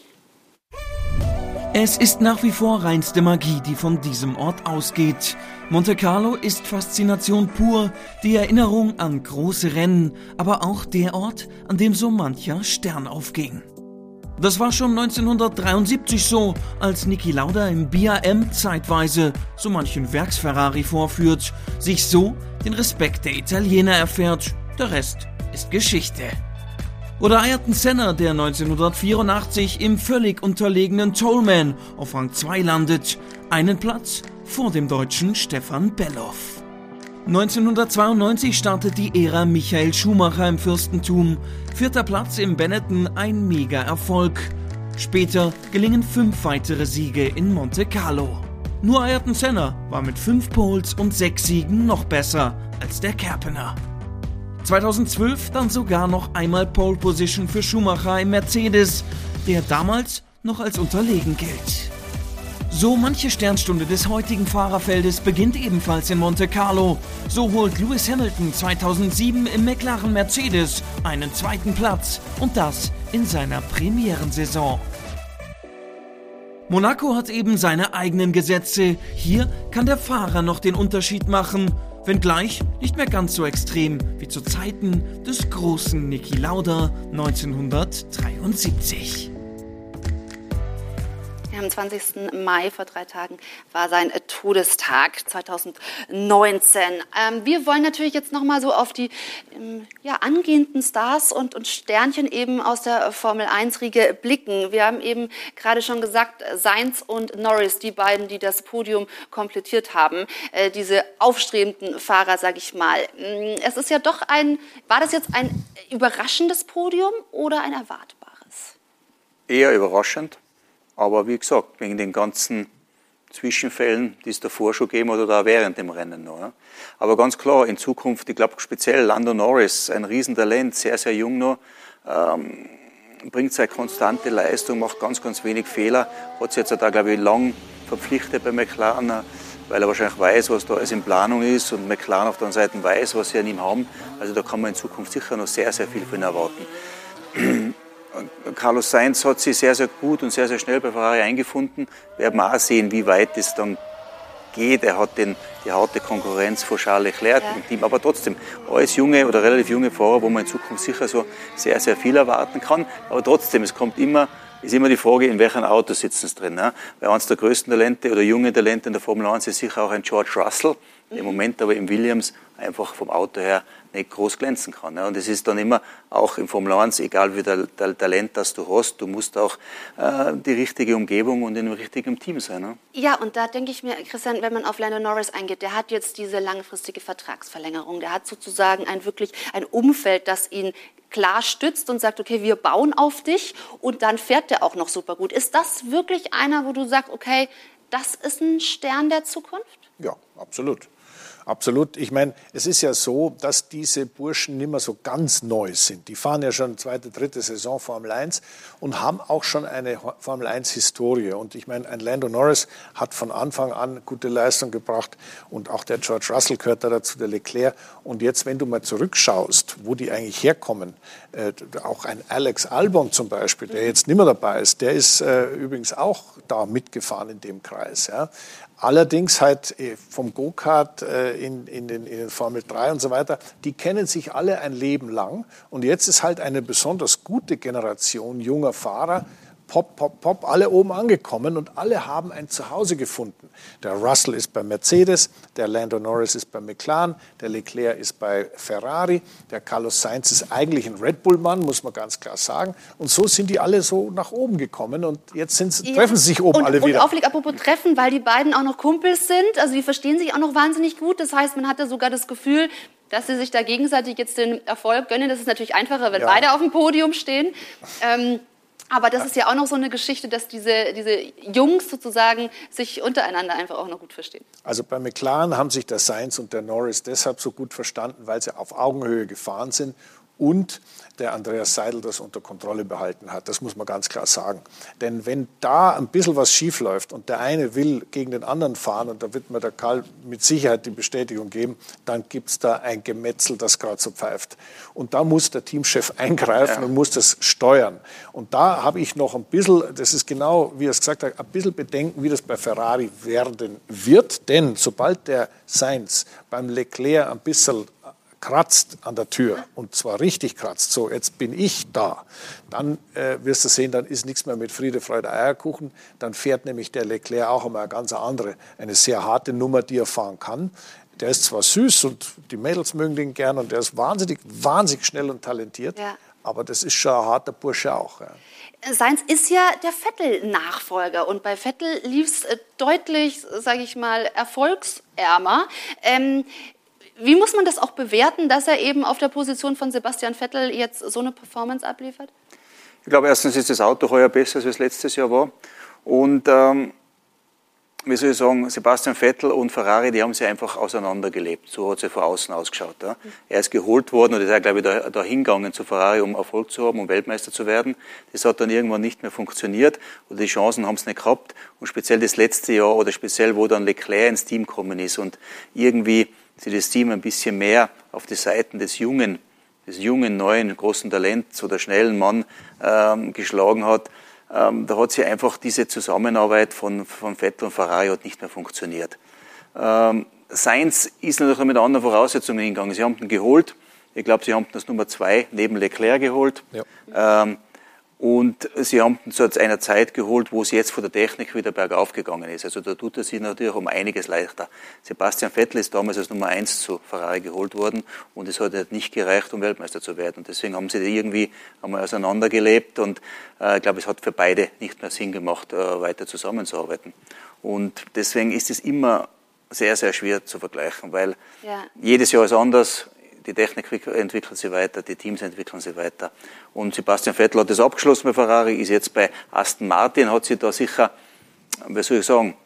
Es ist nach wie vor reinste Magie, die von diesem Ort ausgeht. Monte Carlo ist Faszination pur, die Erinnerung an große Rennen, aber auch der Ort, an dem so mancher Stern aufging. Das war schon 1973 so, als Niki Lauda im BAM zeitweise so manchen Werksferrari vorführt, sich so den Respekt der Italiener erfährt, der Rest ist Geschichte. Oder Ayrton Senna, der 1984 im völlig unterlegenen Tollman auf Rang 2 landet, einen Platz vor dem Deutschen Stefan Bellof. 1992 startet die Ära Michael Schumacher im Fürstentum, 4. Platz im Benetton ein Mega-Erfolg. Später gelingen 5 weitere Siege in Monte Carlo. Nur Ayrton Senna war mit 5 Poles und 6 Siegen noch besser als der Kerpener. 2012 dann sogar noch einmal Pole Position für Schumacher im Mercedes, der damals noch als unterlegen gilt. So manche Sternstunde des heutigen Fahrerfeldes beginnt ebenfalls in Monte Carlo. So holt Lewis Hamilton 2007 im McLaren Mercedes einen 2. Platz und das in seiner Premierensaison. Monaco hat eben seine eigenen Gesetze. Hier kann der Fahrer noch den Unterschied machen, wenngleich nicht mehr ganz so extrem wie zu Zeiten des großen Niki Lauda 1973. Am 20. Mai, vor 3 Tagen, war sein Todestag 2019. Wir wollen natürlich jetzt noch mal so auf die angehenden Stars und Sternchen eben aus der Formel-1-Riege blicken. Wir haben eben gerade schon gesagt, Sainz und Norris, die beiden, die das Podium komplettiert haben, diese aufstrebenden Fahrer, sage ich mal. Es ist ja doch war das jetzt ein überraschendes Podium oder ein erwartbares? Eher überraschend. Aber wie gesagt, wegen den ganzen Zwischenfällen, die es davor schon gegeben hat oder auch während dem Rennen noch. Ja. Aber ganz klar, in Zukunft, ich glaube speziell Lando Norris, ein Riesentalent, sehr, sehr jung noch, bringt seine konstante Leistung, macht ganz, ganz wenig Fehler, hat sich jetzt da, glaube ich, lang verpflichtet bei McLaren, weil er wahrscheinlich weiß, was da alles in Planung ist und McLaren auf der anderen Seite weiß, was sie an ihm haben. Also da kann man in Zukunft sicher noch sehr, sehr viel von ihm erwarten. Carlos Sainz hat sich sehr, sehr gut und sehr, sehr schnell bei Ferrari eingefunden. Wir werden auch sehen, wie weit es dann geht. Er hat die harte Konkurrenz von Charles Leclerc im Team. Aber trotzdem, alles junge oder relativ junge Fahrer, wo man in Zukunft sicher so sehr, sehr viel erwarten kann. Aber trotzdem, ist immer die Frage, in welchem Auto sitzen sie drin. Ne? Weil eines der größten Talente oder junge Talente in der Formel 1 ist sicher auch ein George Russell, der im Moment aber im Williams einfach vom Auto her nicht groß glänzen kann. Und es ist dann immer auch im Formel 1, egal wie der Talent, das du hast, du musst auch die richtige Umgebung und in dem richtigen Team sein. Ne? Ja, und da denke ich mir, Christian, wenn man auf Lando Norris eingeht, der hat jetzt diese langfristige Vertragsverlängerung, der hat sozusagen ein Umfeld, das ihn klar stützt und sagt, okay, wir bauen auf dich und dann fährt der auch noch super gut. Ist das wirklich einer, wo du sagst, okay, das ist ein Stern der Zukunft? Ja, absolut. Absolut. Ich meine, es ist ja so, dass diese Burschen nicht mehr so ganz neu sind. Die fahren ja schon 2., 3. Saison Formel 1 und haben auch schon eine Formel 1-Historie. Und ich meine, ein Lando Norris hat von Anfang an gute Leistung gebracht und auch der George Russell gehört da dazu, der Leclerc. Und jetzt, wenn du mal zurückschaust, wo die eigentlich herkommen, auch ein Alex Albon zum Beispiel, der jetzt nicht mehr dabei ist, der ist übrigens auch da mitgefahren in dem Kreis. Ja. Allerdings halt vom Go-Kart in den Formel 3 und so weiter, die kennen sich alle ein Leben lang. Und jetzt ist halt eine besonders gute Generation junger Fahrer, pop, alle oben angekommen und alle haben ein Zuhause gefunden. Der Russell ist bei Mercedes, der Lando Norris ist bei McLaren, der Leclerc ist bei Ferrari, der Carlos Sainz ist eigentlich ein Red Bull-Mann, muss man ganz klar sagen. Und so sind die alle so nach oben gekommen und jetzt treffen sie sich oben alle wieder. Und Aufleg, apropos Treffen, weil die beiden auch noch Kumpels sind, also die verstehen sich auch noch wahnsinnig gut. Das heißt, man hatte sogar das Gefühl, dass sie sich da gegenseitig jetzt den Erfolg gönnen. Das ist natürlich einfacher, wenn beide auf dem Podium stehen. Aber das ist ja auch noch so eine Geschichte, dass diese Jungs sozusagen sich untereinander einfach auch noch gut verstehen. Also bei McLaren haben sich der Sainz und der Norris deshalb so gut verstanden, weil sie auf Augenhöhe gefahren sind und der Andreas Seidl das unter Kontrolle behalten hat. Das muss man ganz klar sagen. Denn wenn da ein bisschen was schief läuft und der eine will gegen den anderen fahren, und da wird mir der Karl mit Sicherheit die Bestätigung geben, dann gibt es da ein Gemetzel, das gerade so pfeift. Und da muss der Teamchef eingreifen und muss das steuern. Und da habe ich noch ein bisschen, das ist genau, wie er es gesagt hat, ein bisschen Bedenken, wie das bei Ferrari werden wird. Denn sobald der Sainz beim Leclerc ein bisschen kratzt an der Tür, und zwar richtig kratzt, so jetzt bin ich da, dann wirst du sehen, dann ist nichts mehr mit Friede, Freude, Eierkuchen, dann fährt nämlich der Leclerc auch einmal eine ganz andere, eine sehr harte Nummer, die er fahren kann. Der ist zwar süß und die Mädels mögen den gern und der ist wahnsinnig schnell und talentiert, aber das ist schon ein harter Bursche auch. Ja. Sainz ist ja der Vettel-Nachfolger und bei Vettel lief es deutlich, sage ich mal, erfolgsärmer. Wie muss man das auch bewerten, dass er eben auf der Position von Sebastian Vettel jetzt so eine Performance abliefert? Ich glaube, erstens ist das Auto heuer besser, als es letztes Jahr war. Und wie soll ich sagen, Sebastian Vettel und Ferrari, die haben sich einfach auseinandergelebt. So hat es ja von außen ausgeschaut. Ja. Er ist geholt worden und ist ja, glaube ich, da hingegangen zu Ferrari, um Erfolg zu haben, um Weltmeister zu werden. Das hat dann irgendwann nicht mehr funktioniert oder die Chancen haben es nicht gehabt. Und speziell das letzte Jahr oder speziell, wo dann Leclerc ins Team gekommen ist und irgendwie sich das Team ein bisschen mehr auf die Seiten des jungen, neuen, großen Talents oder schnellen Mann geschlagen hat. Da hat sich einfach diese Zusammenarbeit von Vettel und Ferrari hat nicht mehr funktioniert. Sainz ist natürlich mit anderen Voraussetzungen hingegangen. Sie haben ihn geholt. Ich glaube, sie haben ihn als Nummer 2 neben Leclerc geholt. Ja. Und sie haben ihn zu einer Zeit geholt, wo es jetzt von der Technik wieder bergauf gegangen ist. Also da tut er sich natürlich um einiges leichter. Sebastian Vettel ist damals als Nummer 1 zu Ferrari geholt worden und es hat halt nicht gereicht, um Weltmeister zu werden. Und deswegen haben sie irgendwie einmal auseinandergelebt und ich glaube, es hat für beide nicht mehr Sinn gemacht, weiter zusammenzuarbeiten. Und deswegen ist es immer sehr, sehr schwer zu vergleichen, weil jedes Jahr ist anders. Die Technik entwickelt sich weiter, die Teams entwickeln sich weiter. Und Sebastian Vettel hat das abgeschlossen bei Ferrari, ist jetzt bei Aston Martin, hat sich da sicher, wie soll ich sagen,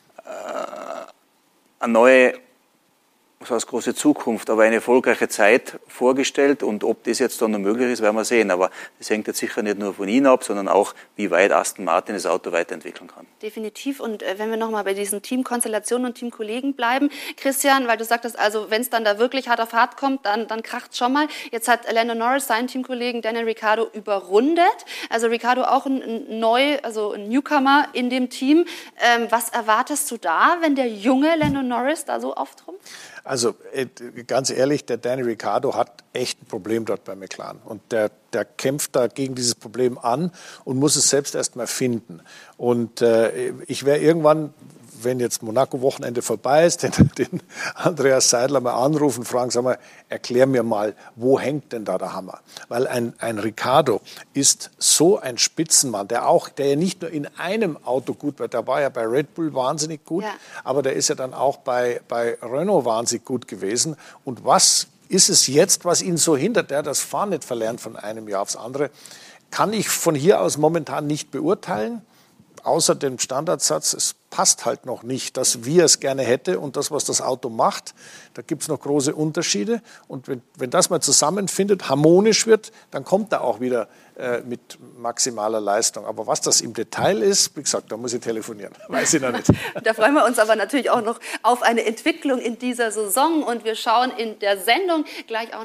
eine neue, was heißt große Zukunft, aber eine erfolgreiche Zeit vorgestellt. Und ob das jetzt dann noch möglich ist, werden wir sehen. Aber das hängt jetzt sicher nicht nur von Ihnen ab, sondern auch, wie weit Aston Martin das Auto weiterentwickeln kann. Definitiv. Und wenn wir nochmal bei diesen Teamkonstellationen und Teamkollegen bleiben, Christian, weil du sagtest, also wenn es dann da wirklich hart auf hart kommt, dann kracht es schon mal. Jetzt hat Lando Norris seinen Teamkollegen Daniel Ricciardo überrundet. Also Ricciardo auch ein Newcomer in dem Team. Was erwartest du da, wenn der junge Lando Norris da so auftrumpft? Also ganz ehrlich, der Daniel Ricciardo hat echt ein Problem dort bei McLaren. Und der kämpft da gegen dieses Problem an und muss es selbst erst mal finden. Und ich wäre irgendwann, wenn jetzt Monaco-Wochenende vorbei ist, den Andreas Seidl mal anrufen, fragen, sag mal, erklär mir mal, wo hängt denn da der Hammer? Weil ein Ricciardo ist so ein Spitzenmann, der ja nicht nur in einem Auto gut war, der war ja bei Red Bull wahnsinnig gut, aber der ist ja dann auch bei Renault wahnsinnig gut gewesen. Und was ist es jetzt, was ihn so hindert? Der hat das Fahren nicht verlernt von einem Jahr aufs andere. Kann ich von hier aus momentan nicht beurteilen. Außer dem Standardsatz, es passt halt noch nicht, das, wie er es gerne hätte und das, was das Auto macht. Da gibt es noch große Unterschiede. Und wenn das mal zusammenfindet, harmonisch wird, dann kommt er auch wieder mit maximaler Leistung. Aber was das im Detail ist, wie gesagt, da muss ich telefonieren. Weiß ich noch nicht. Da freuen wir uns aber natürlich auch noch auf eine Entwicklung in dieser Saison. Und wir schauen in der Sendung gleich auch noch auf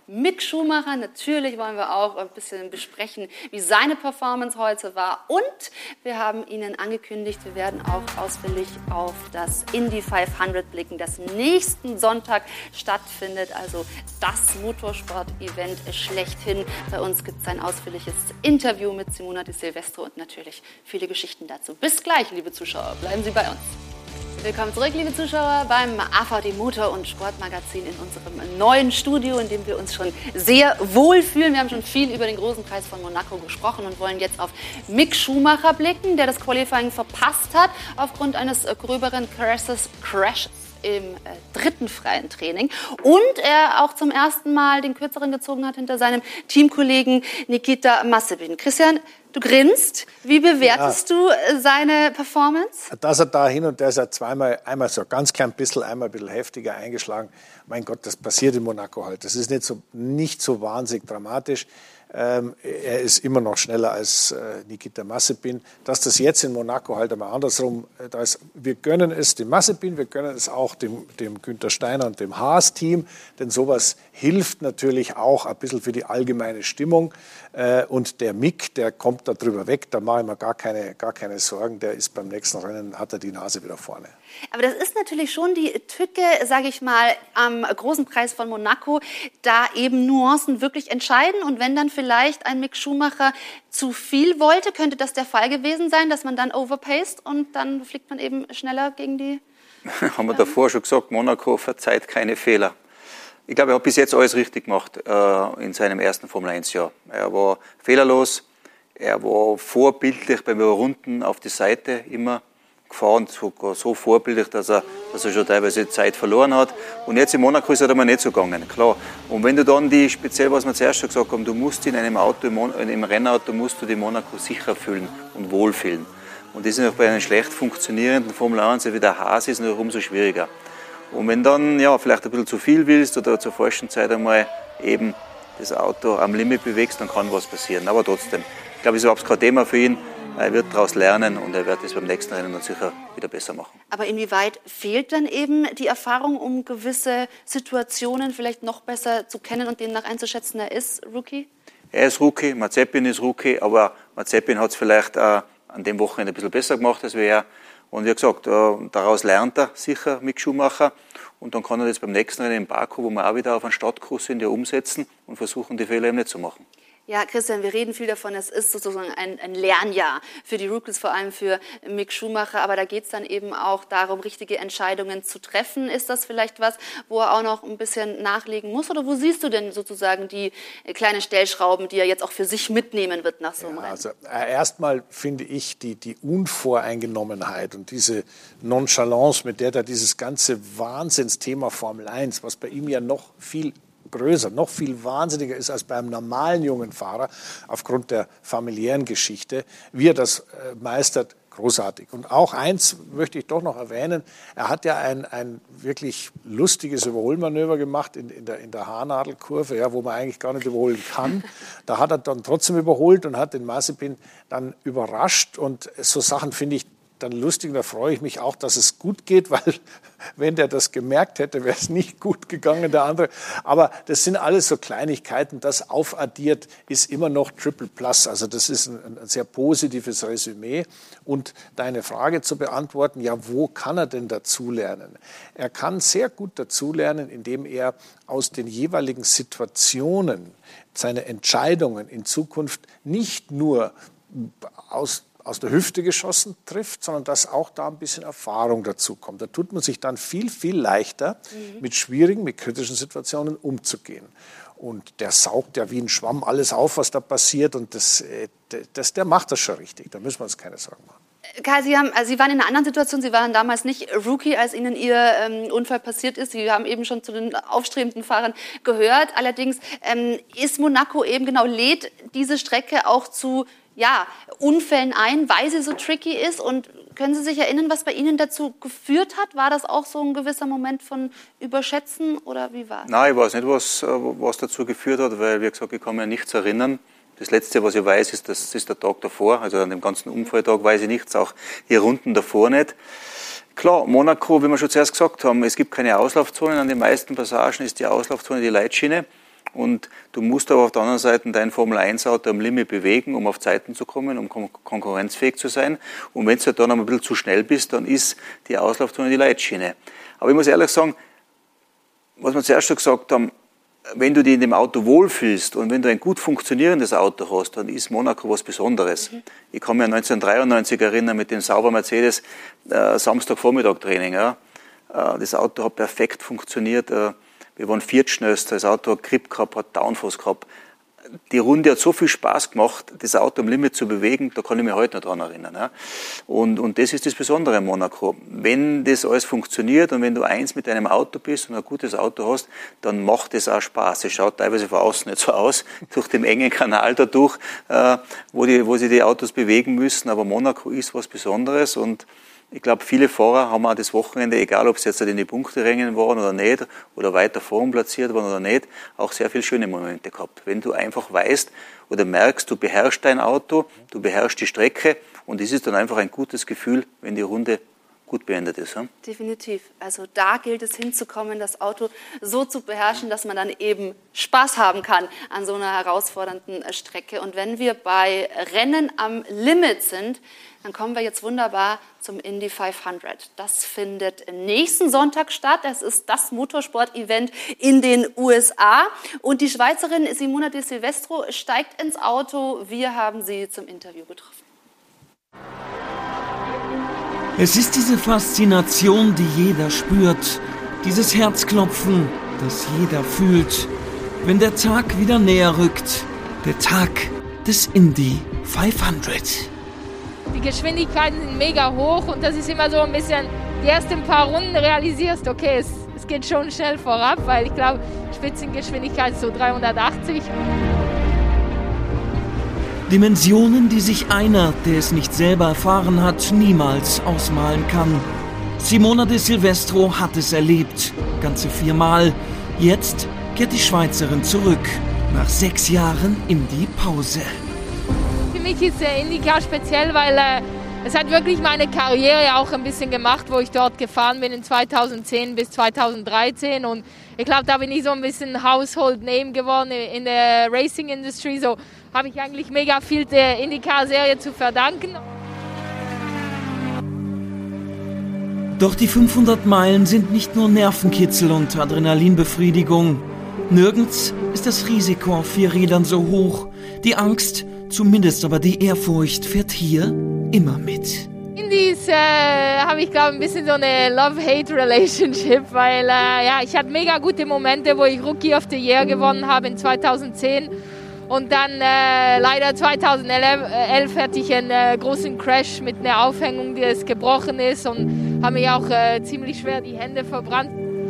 Mick Schumacher. Natürlich wollen wir auch ein bisschen besprechen, wie seine Performance heute war. Und wir haben Ihnen angekündigt, wir werden auch ausführlich auf das Indy 500 blicken, das nächsten Sonntag stattfindet. Also das Motorsport-Event schlechthin. Bei uns gibt es ein ausführliches Interview mit Simona Di Silvestro und natürlich viele Geschichten dazu. Bis gleich, liebe Zuschauer. Bleiben Sie bei uns. Willkommen zurück, liebe Zuschauer, beim AVD Motor- und Sportmagazin in unserem neuen Studio, in dem wir uns schon sehr wohl fühlen. Wir haben schon viel über den großen Preis von Monaco gesprochen und wollen jetzt auf Mick Schumacher blicken, der das Qualifying verpasst hat aufgrund eines gröberen Crashes im dritten freien Training und er auch zum ersten Mal den Kürzeren gezogen hat hinter seinem Teamkollegen Nikita Mazepin. Christian, du grinst. Wie bewertest du seine Performance? Dass er da hin und der ist ja einmal so ganz klein bisschen, einmal ein bisschen heftiger eingeschlagen. Mein Gott, das passiert in Monaco halt. Das ist nicht so wahnsinnig dramatisch. Er ist immer noch schneller als Nikita Mazepin. Dass das jetzt in Monaco halt einmal andersrum da ist, wir gönnen es dem Mazepin, wir gönnen es auch dem Günther Steiner und dem Haas-Team, denn sowas hilft natürlich auch ein bisschen für die allgemeine Stimmung. Und der Mick, der kommt da drüber weg, da mache ich mir gar keine Sorgen, der ist beim nächsten Rennen, hat er die Nase wieder vorne. Aber das ist natürlich schon die Tücke, sage ich mal, am großen Preis von Monaco, da eben Nuancen wirklich entscheiden. Und wenn dann vielleicht ein Mick Schumacher zu viel wollte, könnte das der Fall gewesen sein, dass man dann overpaced und dann fliegt man eben schneller gegen die... Haben wir davor schon gesagt, Monaco verzeiht keine Fehler. Ich glaube, er hat bis jetzt alles richtig gemacht in seinem ersten Formel-1-Jahr. Er war fehlerlos, er war vorbildlich beim Überrunden auf die Seite immer gefahren, sogar so vorbildlich, dass er schon teilweise Zeit verloren hat. Und jetzt in Monaco ist er einmal nicht so gegangen, klar. Und wenn du dann speziell, was wir zuerst schon gesagt haben, du musst in einem Auto, in einem Rennauto, musst du die Monaco sicher fühlen und wohlfühlen. Und das ist auch bei einem schlecht funktionierenden Formel 1, wie der Haas ist, noch umso schwieriger. Und wenn dann vielleicht ein bisschen zu viel willst oder zur falschen Zeit einmal eben das Auto am Limit bewegst, dann kann was passieren. Aber trotzdem, ich glaube, es ist überhaupt kein Thema für ihn. Er wird daraus lernen und er wird es beim nächsten Rennen dann sicher wieder besser machen. Aber inwieweit fehlt dann eben die Erfahrung, um gewisse Situationen vielleicht noch besser zu kennen und demnach einzuschätzen? Er ist Rookie? Er ist Rookie, Mazepin ist Rookie, aber Mazepin hat es vielleicht an dem Wochenende ein bisschen besser gemacht als er. Und wie gesagt, daraus lernt er sicher Mick Schumacher. Und dann kann er das beim nächsten Rennen in Baku, wo wir auch wieder auf einen Stadtkurs sind, umsetzen und versuchen, die Fehler eben nicht zu machen. Ja, Christian, wir reden viel davon, es ist sozusagen ein Lernjahr für die Rookies, vor allem für Mick Schumacher. Aber da geht es dann eben auch darum, richtige Entscheidungen zu treffen. Ist das vielleicht was, wo er auch noch ein bisschen nachlegen muss? Oder wo siehst du denn sozusagen die kleinen Stellschrauben, die er jetzt auch für sich mitnehmen wird nach so einem Rennen? Also erstmal finde ich die Unvoreingenommenheit und diese Nonchalance, mit der da dieses ganze Wahnsinnsthema Formel 1, was bei ihm ja noch viel größer, noch viel wahnsinniger ist als beim normalen jungen Fahrer aufgrund der familiären Geschichte, wie er das meistert, großartig. Und auch eins möchte ich doch noch erwähnen, er hat ja ein wirklich lustiges Überholmanöver gemacht in der Haarnadelkurve, ja, wo man eigentlich gar nicht überholen kann. Da hat er dann trotzdem überholt und hat den Mazepin dann überrascht und so Sachen finde ich dann lustig, da freue ich mich auch, dass es gut geht, weil wenn der das gemerkt hätte, wäre es nicht gut gegangen, der andere. Aber das sind alles so Kleinigkeiten, das aufaddiert ist immer noch Triple Plus. Also das ist ein sehr positives Resümee. Und deine Frage zu beantworten, ja, wo kann er denn dazulernen? Er kann sehr gut dazulernen, indem er aus den jeweiligen Situationen seine Entscheidungen in Zukunft nicht nur aus der Hüfte geschossen trifft, sondern dass auch da ein bisschen Erfahrung dazu kommt. Da tut man sich dann viel, viel leichter, mit schwierigen, mit kritischen Situationen umzugehen. Und der saugt ja wie ein Schwamm alles auf, was da passiert. Und der macht das schon richtig. Da müssen wir uns keine Sorgen machen. Kai, Sie waren in einer anderen Situation. Sie waren damals nicht Rookie, als Ihnen Ihr Unfall passiert ist. Sie haben eben schon zu den aufstrebenden Fahrern gehört. Allerdings ist Monaco eben lädt diese Strecke auch zu Unfällen ein, weil sie so tricky ist. Und können Sie sich erinnern, was bei Ihnen dazu geführt hat? War das auch so ein gewisser Moment von Überschätzen oder wie war es? Nein, ich weiß nicht, was dazu geführt hat, weil, wie gesagt, ich kann mich an nichts erinnern. Das Letzte, was ich weiß, ist der Tag davor. Also an dem ganzen Unfalltag weiß ich nichts, auch die Runden davor nicht. Klar, Monaco, wie wir schon zuerst gesagt haben, es gibt keine Auslaufzonen. An den meisten Passagen ist die Auslaufzone die Leitschiene. Und du musst aber auf der anderen Seite dein Formel-1-Auto am Limit bewegen, um auf Zeiten zu kommen, um konkurrenzfähig zu sein. Und wenn du dann ein bisschen zu schnell bist, dann ist die Auslaufzone die Leitschiene. Aber ich muss ehrlich sagen, was wir zuerst schon gesagt haben, wenn du dich in dem Auto wohlfühlst und wenn du ein gut funktionierendes Auto hast, dann ist Monaco was Besonderes. Ich kann mich an 1993 erinnern mit dem Sauber Mercedes Samstagvormittag-Training. Ja. Das Auto hat perfekt funktioniert. Wir waren viertschnellster, das Auto hat Grip gehabt, hat Downforce gehabt. Die Runde hat so viel Spaß gemacht, das Auto am Limit zu bewegen, da kann ich mich heute noch dran erinnern. Ja. Und das ist das Besondere in Monaco. Wenn das alles funktioniert und wenn du eins mit deinem Auto bist und ein gutes Auto hast, dann macht das auch Spaß. Es schaut teilweise von außen nicht so aus, durch den engen Kanal dadurch, wo sich die Autos bewegen müssen. Aber Monaco ist was Besonderes und ich glaube, viele Fahrer haben auch das Wochenende, egal ob sie jetzt in die Punkterängen waren oder nicht, oder weiter vorn platziert waren oder nicht, auch sehr viele schöne Momente gehabt. Wenn du einfach weißt oder merkst, du beherrschst dein Auto, du beherrschst die Strecke und es ist dann einfach ein gutes Gefühl, wenn die Runde gut beendet ist. Ja? Definitiv. Also da gilt es hinzukommen, das Auto so zu beherrschen, dass man dann eben Spaß haben kann an so einer herausfordernden Strecke. Und wenn wir bei Rennen am Limit sind, dann kommen wir jetzt wunderbar zum Indy 500. Das findet nächsten Sonntag statt. Es ist das Motorsport-Event in den USA. Und die Schweizerin Simona De Silvestro steigt ins Auto. Wir haben sie zum Interview getroffen. Es ist diese Faszination, die jeder spürt. Dieses Herzklopfen, das jeder fühlt. Wenn der Tag wieder näher rückt. Der Tag des Indy 500. Die Geschwindigkeiten sind mega hoch und das ist immer so ein bisschen, die ersten paar Runden realisierst, okay, es geht schon schnell vorab, weil ich glaube, Spitzengeschwindigkeit ist so 380. Dimensionen, die sich einer, der es nicht selber erfahren hat, niemals ausmalen kann. Simona De Silvestro hat es erlebt, ganze 4 Mal. Jetzt kehrt die Schweizerin zurück, nach 6 Jahren in die Pause. Für mich ist der IndyCar speziell, weil es hat wirklich meine Karriere auch ein bisschen gemacht, wo ich dort gefahren bin in 2010 bis 2013 und ich glaube, da bin ich so ein bisschen Household Name geworden in der Racing Industry, so habe ich eigentlich mega viel der IndyCar-Serie zu verdanken. Doch die 500 Meilen sind nicht nur Nervenkitzel und Adrenalinbefriedigung. Nirgends ist das Risiko auf 4 Rädern so hoch. Die Angst, zumindest aber die Ehrfurcht, fährt hier immer mit. Indies habe ich, glaube ich, ein bisschen so eine Love-Hate-Relationship, weil ich hatte mega gute Momente, wo ich Rookie of the Year gewonnen habe in 2010 und dann leider 2011 hatte ich einen großen Crash mit einer Aufhängung, die es gebrochen ist und habe mir auch ziemlich schwer die Hände verbrannt.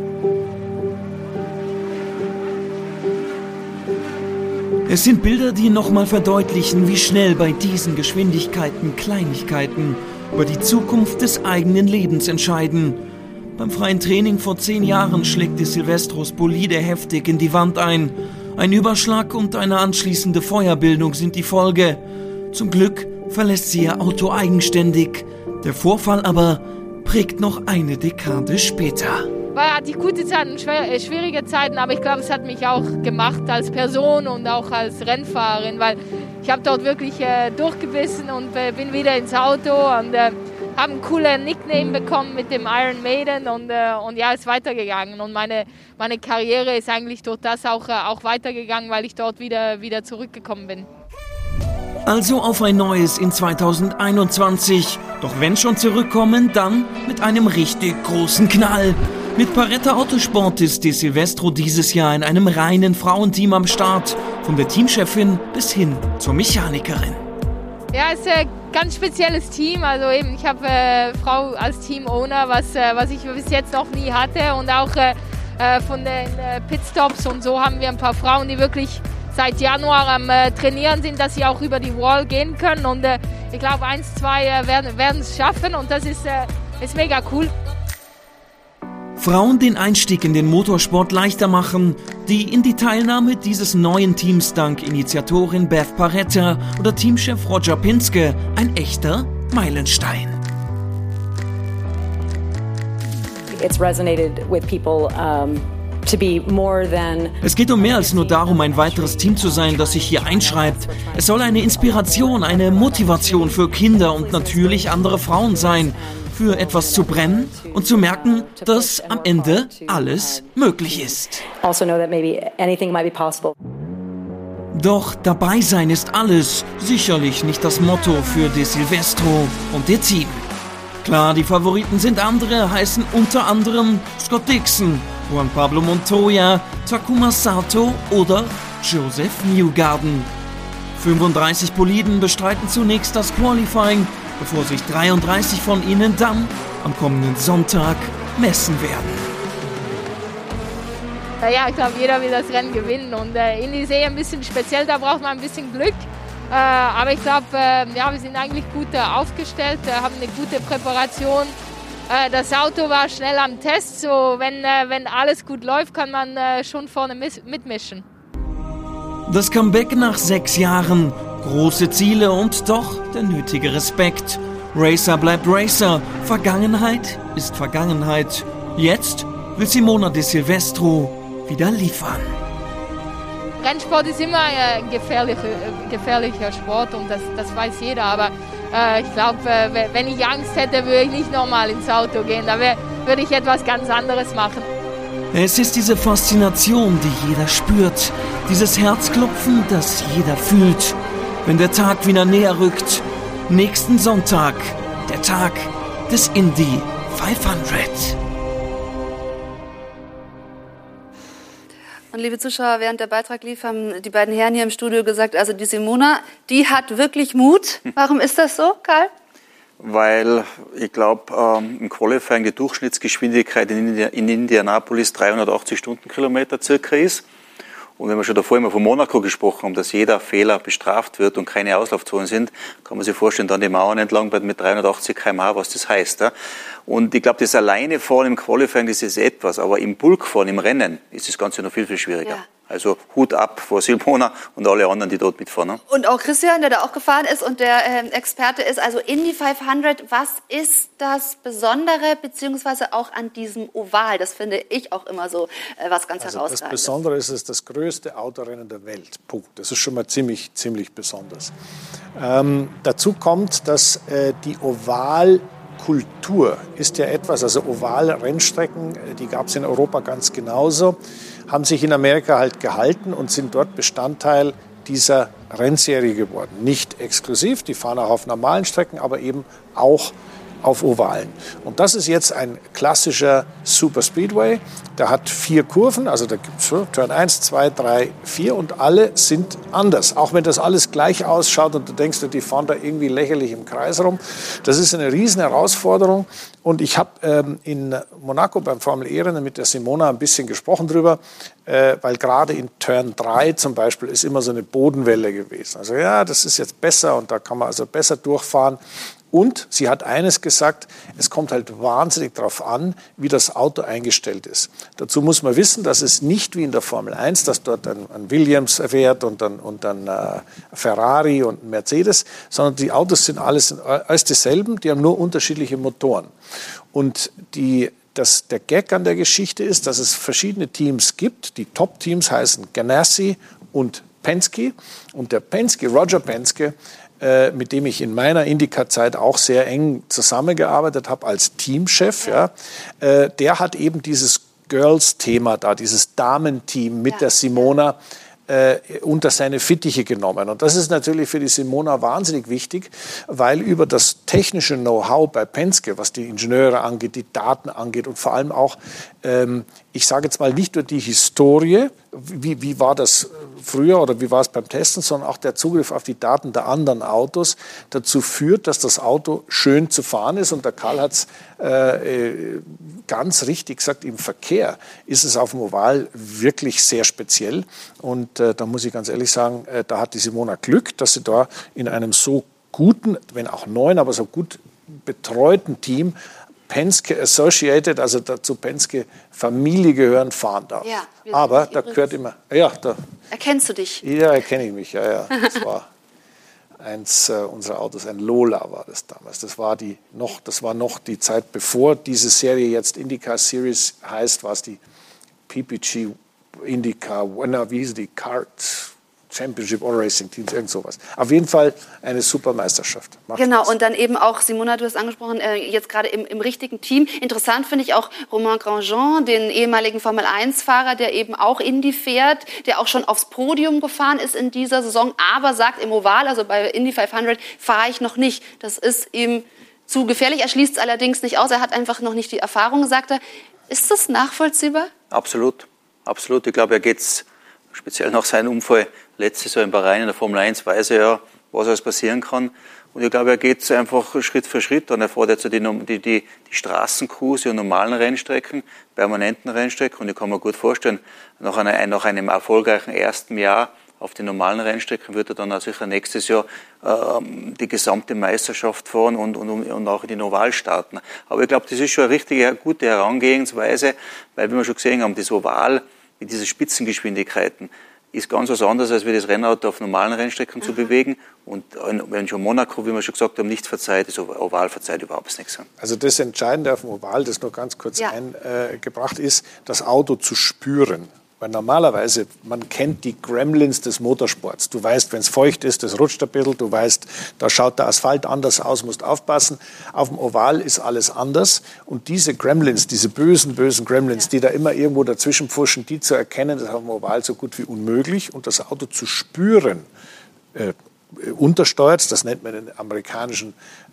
Es sind Bilder, die nochmal verdeutlichen, wie schnell bei diesen Geschwindigkeiten Kleinigkeiten über die Zukunft des eigenen Lebens entscheiden. Beim freien Training vor 10 Jahren schlägt De Silvestros Bolide heftig in die Wand ein. Ein Überschlag und eine anschließende Feuerbildung sind die Folge. Zum Glück verlässt sie ihr Auto eigenständig. Der Vorfall aber prägt noch eine Dekade später. Hatte ich gute Zeiten, schwierige Zeiten, aber ich glaube, es hat mich auch gemacht als Person und auch als Rennfahrerin, weil ich habe dort wirklich durchgebissen und bin wieder ins Auto und habe einen coolen Nickname bekommen mit dem Iron Maiden und ja, ist weitergegangen und meine Karriere ist eigentlich durch das auch weitergegangen, weil ich dort wieder zurückgekommen bin. Also auf ein neues in 2021. Doch wenn schon zurückkommen, dann mit einem richtig großen Knall. Mit Paretta Autosport ist De Silvestro dieses Jahr in einem reinen Frauenteam am Start. Von der Teamchefin bis hin zur Mechanikerin. Ja, es ist ein ganz spezielles Team. Also eben, ich habe Frau als Team-Owner, was ich bis jetzt noch nie hatte. Und auch von den Pitstops und so haben wir ein paar Frauen, die wirklich seit Januar am Trainieren sind, dass sie auch über die Wall gehen können. Und ich glaube, 1, 2 werden es schaffen und das ist mega cool. Frauen den Einstieg in den Motorsport leichter machen, die in die Teilnahme dieses neuen Teams dank Initiatorin Beth Paretta oder Teamchef Roger Penske ein echter Meilenstein. It's resonated with people Es geht um mehr als nur darum, ein weiteres Team zu sein, das sich hier einschreibt. Es soll eine Inspiration, eine Motivation für Kinder und natürlich andere Frauen sein, für etwas zu brennen und zu merken, dass am Ende alles möglich ist. Doch dabei sein ist alles, sicherlich nicht das Motto für De Silvestro und ihr Team. Klar, die Favoriten sind andere, heißen unter anderem Scott Dixon, Juan Pablo Montoya, Takuma Sato oder Joseph Newgarden. 35 Boliden bestreiten zunächst das Qualifying, bevor sich 33 von ihnen dann am kommenden Sonntag messen werden. Ja, ich glaube, jeder will das Rennen gewinnen und Indy ist ein bisschen speziell, da braucht man ein bisschen Glück. Aber ich glaube, ja, wir sind eigentlich gut aufgestellt, haben eine gute Präparation. Das Auto war schnell am Test, so wenn alles gut läuft, kann man schon vorne mitmischen. Das Comeback nach 6 Jahren, große Ziele und doch der nötige Respekt. Racer bleibt Racer, Vergangenheit ist Vergangenheit. Jetzt will Simona De Silvestro wieder liefern. Rennsport ist immer ein gefährlicher Sport und das weiß jeder, aber ich glaube, wenn ich Angst hätte, würde ich nicht nochmal ins Auto gehen, da würde ich etwas ganz anderes machen. Es ist diese Faszination, die jeder spürt, dieses Herzklopfen, das jeder fühlt, wenn der Tag wieder näher rückt. Nächsten Sonntag, der Tag des Indy 500. Und liebe Zuschauer, während der Beitrag lief, haben die beiden Herren hier im Studio gesagt, also die Simona, die hat wirklich Mut. Warum ist das so, Karl? Weil ich glaube, im Qualifying die Durchschnittsgeschwindigkeit in Indianapolis 380 Stundenkilometer circa ist. Und wenn wir schon davor immer von Monaco gesprochen haben, dass jeder Fehler bestraft wird und keine Auslaufzonen sind, kann man sich vorstellen, dann die Mauern entlang mit 380 km/h, was das heißt. Ja? Und ich glaube, das alleine fahren im Qualifying, das ist etwas, aber im Bulkfahren, im Rennen, ist das Ganze noch viel, viel schwieriger. Ja. Also Hut ab vor Simona und alle anderen, die dort mitfahren. Ne? Und auch Christian, der da auch gefahren ist und der Experte ist, also Indy 500, was ist das Besondere, beziehungsweise auch an diesem Oval? Das finde ich auch immer so was ganz Herausragendes. Das Besondere ist, es ist das größte Autorennen der Welt. Punkt. Das ist schon mal ziemlich besonders. Dazu kommt, dass die Ovalkultur ist ja etwas, also Oval-Rennstrecken, die gab es in Europa ganz genauso, haben sich in Amerika halt gehalten und sind dort Bestandteil dieser Rennserie geworden. Nicht exklusiv, die fahren auch auf normalen Strecken, aber eben auch auf Ovalen. Und das ist jetzt ein klassischer Super Speedway. Der hat 4 Kurven, also da gibt es Turn 1, 2, 3, 4 und alle sind anders. Auch wenn das alles gleich ausschaut und du denkst, die fahren da irgendwie lächerlich im Kreis rum. Das ist eine riesen Herausforderung. Und ich habe in Monaco beim Formel-E-Rennen mit der Simona ein bisschen gesprochen drüber, weil gerade in Turn 3 zum Beispiel ist immer so eine Bodenwelle gewesen. Also ja, das ist jetzt besser und da kann man also besser durchfahren. Und sie hat eines gesagt, es kommt halt wahnsinnig darauf an, wie das Auto eingestellt ist. Dazu muss man wissen, dass es nicht wie in der Formel 1, dass dort ein Williams fährt und dann Ferrari und ein Mercedes, sondern die Autos sind alles dieselben, die haben nur unterschiedliche Motoren. Und der Gag an der Geschichte ist, dass es verschiedene Teams gibt. Die Top-Teams heißen Ganassi und Penske. Und der Roger Penske, mit dem ich in meiner IndyCar-Zeit auch sehr eng zusammengearbeitet habe als Teamchef, ja, der hat eben dieses Girls-Thema da, dieses Damenteam mit der Simona unter seine Fittiche genommen. Und das ist natürlich für die Simona wahnsinnig wichtig, weil über das technische Know-how bei Penske, was die Ingenieure angeht, die Daten angeht und vor allem auch, ich sage jetzt mal nicht nur die Historie, wie war das früher oder wie war es beim Testen, sondern auch der Zugriff auf die Daten der anderen Autos dazu führt, dass das Auto schön zu fahren ist. Und der Karl hat es ganz richtig gesagt, im Verkehr ist es auf dem Oval wirklich sehr speziell. Und da muss ich ganz ehrlich sagen, da hat die Simona Glück, dass sie da in einem so guten, wenn auch neuen, aber so gut betreuten Team Penske Associated, also dazu Penske Familie gehören, fahren darf. Ja, aber da gehört immer... Ja, da, erkennst du dich? Ja, erkenne ich mich, ja. Das war eins unserer Autos, ein Lola war das damals. Das war noch die Zeit, bevor diese Serie jetzt IndyCar Series heißt, war es die PPG, IndyCar, wie hieß die, Kart Championship All Racing Teams, irgend sowas. Auf jeden Fall eine super Meisterschaft. Macht genau, Spaß. und dann eben auch, Simona, du hast angesprochen, jetzt gerade im richtigen Team. Interessant finde ich auch Romain Grosjean, den ehemaligen Formel-1-Fahrer, der eben auch Indy fährt, der auch schon aufs Podium gefahren ist in dieser Saison, aber sagt, im Oval, also bei Indy 500, fahre ich noch nicht. Das ist ihm zu gefährlich. Er schließt es allerdings nicht aus. Er hat einfach noch nicht die Erfahrung, sagt er. Ist das nachvollziehbar? Absolut, absolut. Ich glaube, er geht's speziell nach seinem Unfall letztes Jahr in Bahrain in der Formel 1, weiß er ja, was alles passieren kann. Und ich glaube, er geht es einfach Schritt für Schritt an. Er fährt jetzt die Straßencruise, die normalen Rennstrecken, permanenten Rennstrecken. Und ich kann mir gut vorstellen, nach einem erfolgreichen ersten Jahr auf den normalen Rennstrecken wird er dann auch sicher nächstes Jahr die gesamte Meisterschaft fahren und auch in den Oval starten. Aber ich glaube, das ist schon eine richtige, gute Herangehensweise, weil, wie wir schon gesehen haben, das Oval mit diesen Spitzengeschwindigkeiten ist ganz was anderes, als wir das Rennauto auf normalen Rennstrecken zu bewegen. Und wenn schon Monaco, wie wir schon gesagt haben, nichts verzeiht, das Oval verzeiht überhaupt nichts. Also das Entscheidende auf dem Oval, das nur ganz kurz eingebracht ist, das Auto zu spüren. Weil normalerweise, man kennt die Gremlins des Motorsports. Du weißt, wenn es feucht ist, das rutscht ein bisschen. Du weißt, da schaut der Asphalt anders aus, musst aufpassen. Auf dem Oval ist alles anders. Und diese Gremlins, diese bösen Gremlins, die da immer irgendwo dazwischen pfuschen, die zu erkennen, das ist auf dem Oval so gut wie unmöglich. Und das Auto zu spüren, untersteuert, das nennt man in der amerikanischen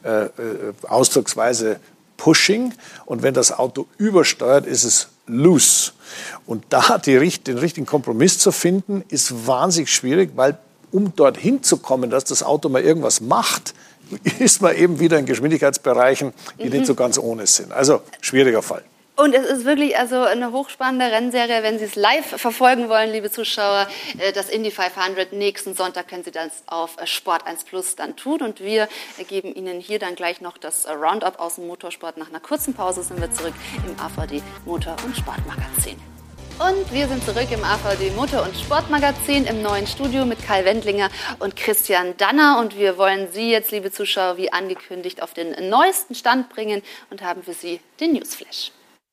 Ausdrucksweise Pushing. Und wenn das Auto übersteuert, ist es loose. Und da den richtigen Kompromiss zu finden, ist wahnsinnig schwierig, weil um dorthin zu kommen, dass das Auto mal irgendwas macht, ist man eben wieder in Geschwindigkeitsbereichen, die nicht so ganz ohne sind. Also schwieriger Fall. Und es ist wirklich also eine hochspannende Rennserie, wenn Sie es live verfolgen wollen, liebe Zuschauer. Das Indy 500 nächsten Sonntag können Sie das auf Sport 1 Plus dann tun. Und wir geben Ihnen hier dann gleich noch das Roundup aus dem Motorsport. Nach einer kurzen Pause sind wir zurück im AVD Motor- und Sportmagazin. Und wir sind zurück im AVD Motor- und Sportmagazin im neuen Studio mit Kai Wendlinger und Christian Danner. Und wir wollen Sie jetzt, liebe Zuschauer, wie angekündigt, auf den neuesten Stand bringen und haben für Sie den Newsflash.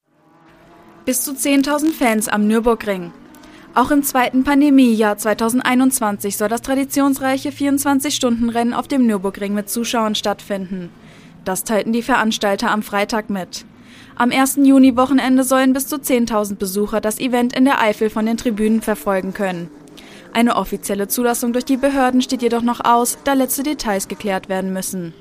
Bis zu 10.000 Fans am Nürburgring. Auch im zweiten Pandemiejahr 2021 soll das traditionsreiche 24-Stunden-Rennen auf dem Nürburgring mit Zuschauern stattfinden. Das teilten die Veranstalter am Freitag mit. Am 1. Juni-Wochenende sollen bis zu 10.000 Besucher das Event in der Eifel von den Tribünen verfolgen können. Eine offizielle Zulassung durch die Behörden steht jedoch noch aus, da letzte Details geklärt werden müssen.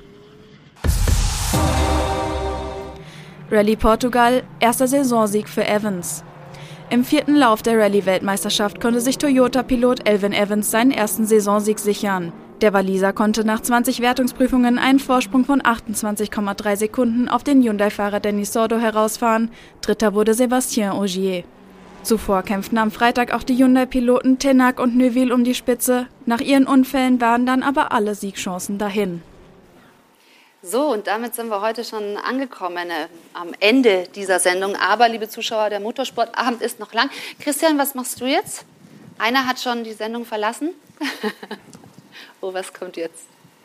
Rallye Portugal, erster Saisonsieg für Evans. Im 4. Lauf der Rallye-Weltmeisterschaft konnte sich Toyota-Pilot Elfyn Evans seinen ersten Saisonsieg sichern. Der Waliser konnte nach 20 Wertungsprüfungen einen Vorsprung von 28,3 Sekunden auf den Hyundai-Fahrer Denis Sordo herausfahren. Dritter wurde Sébastien Ogier. Zuvor kämpften am Freitag auch die Hyundai-Piloten Tenac und Neuville um die Spitze. Nach ihren Unfällen waren dann aber alle Siegchancen dahin. So, und damit sind wir heute schon angekommen am Ende dieser Sendung. Aber, liebe Zuschauer, der Motorsportabend ist noch lang. Christian, was machst du jetzt? Einer hat schon die Sendung verlassen. Oh, was kommt jetzt?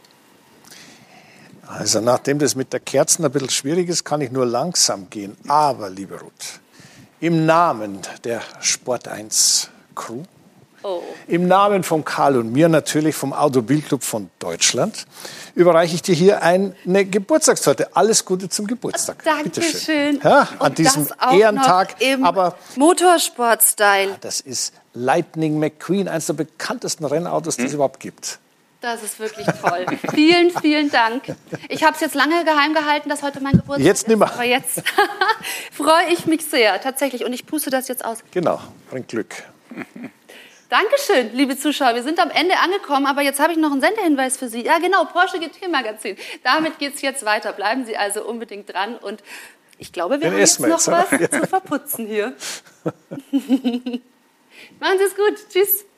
Also, nachdem das mit der Kerzen ein bisschen schwierig ist, kann ich nur langsam gehen. Aber, liebe Ruth, im Namen der Sport 1 Crew, im Namen von Karl und mir, natürlich vom Automobilclub von Deutschland, überreiche ich dir hier eine Geburtstagstorte. Alles Gute zum Geburtstag. Dankeschön. Ja, an diesem Ehrentag. Im aber Motorsport-Style. Das ist Lightning McQueen, eines der bekanntesten Rennautos, die es überhaupt gibt. Das ist wirklich toll. Vielen, vielen Dank. Ich habe es jetzt lange geheim gehalten, dass heute mein Geburtstag jetzt nimmer. ist. Aber jetzt freue ich mich sehr, tatsächlich. Und ich puste das jetzt aus. Genau, bringt Glück. Dankeschön, liebe Zuschauer. Wir sind am Ende angekommen, aber jetzt habe ich noch einen Sendehinweis für Sie. Ja, genau, Porsche GT-Magazin. Damit geht es jetzt weiter. Bleiben Sie also unbedingt dran. Und ich glaube, wir haben jetzt noch was zu verputzen hier. Machen Sie es gut. Tschüss.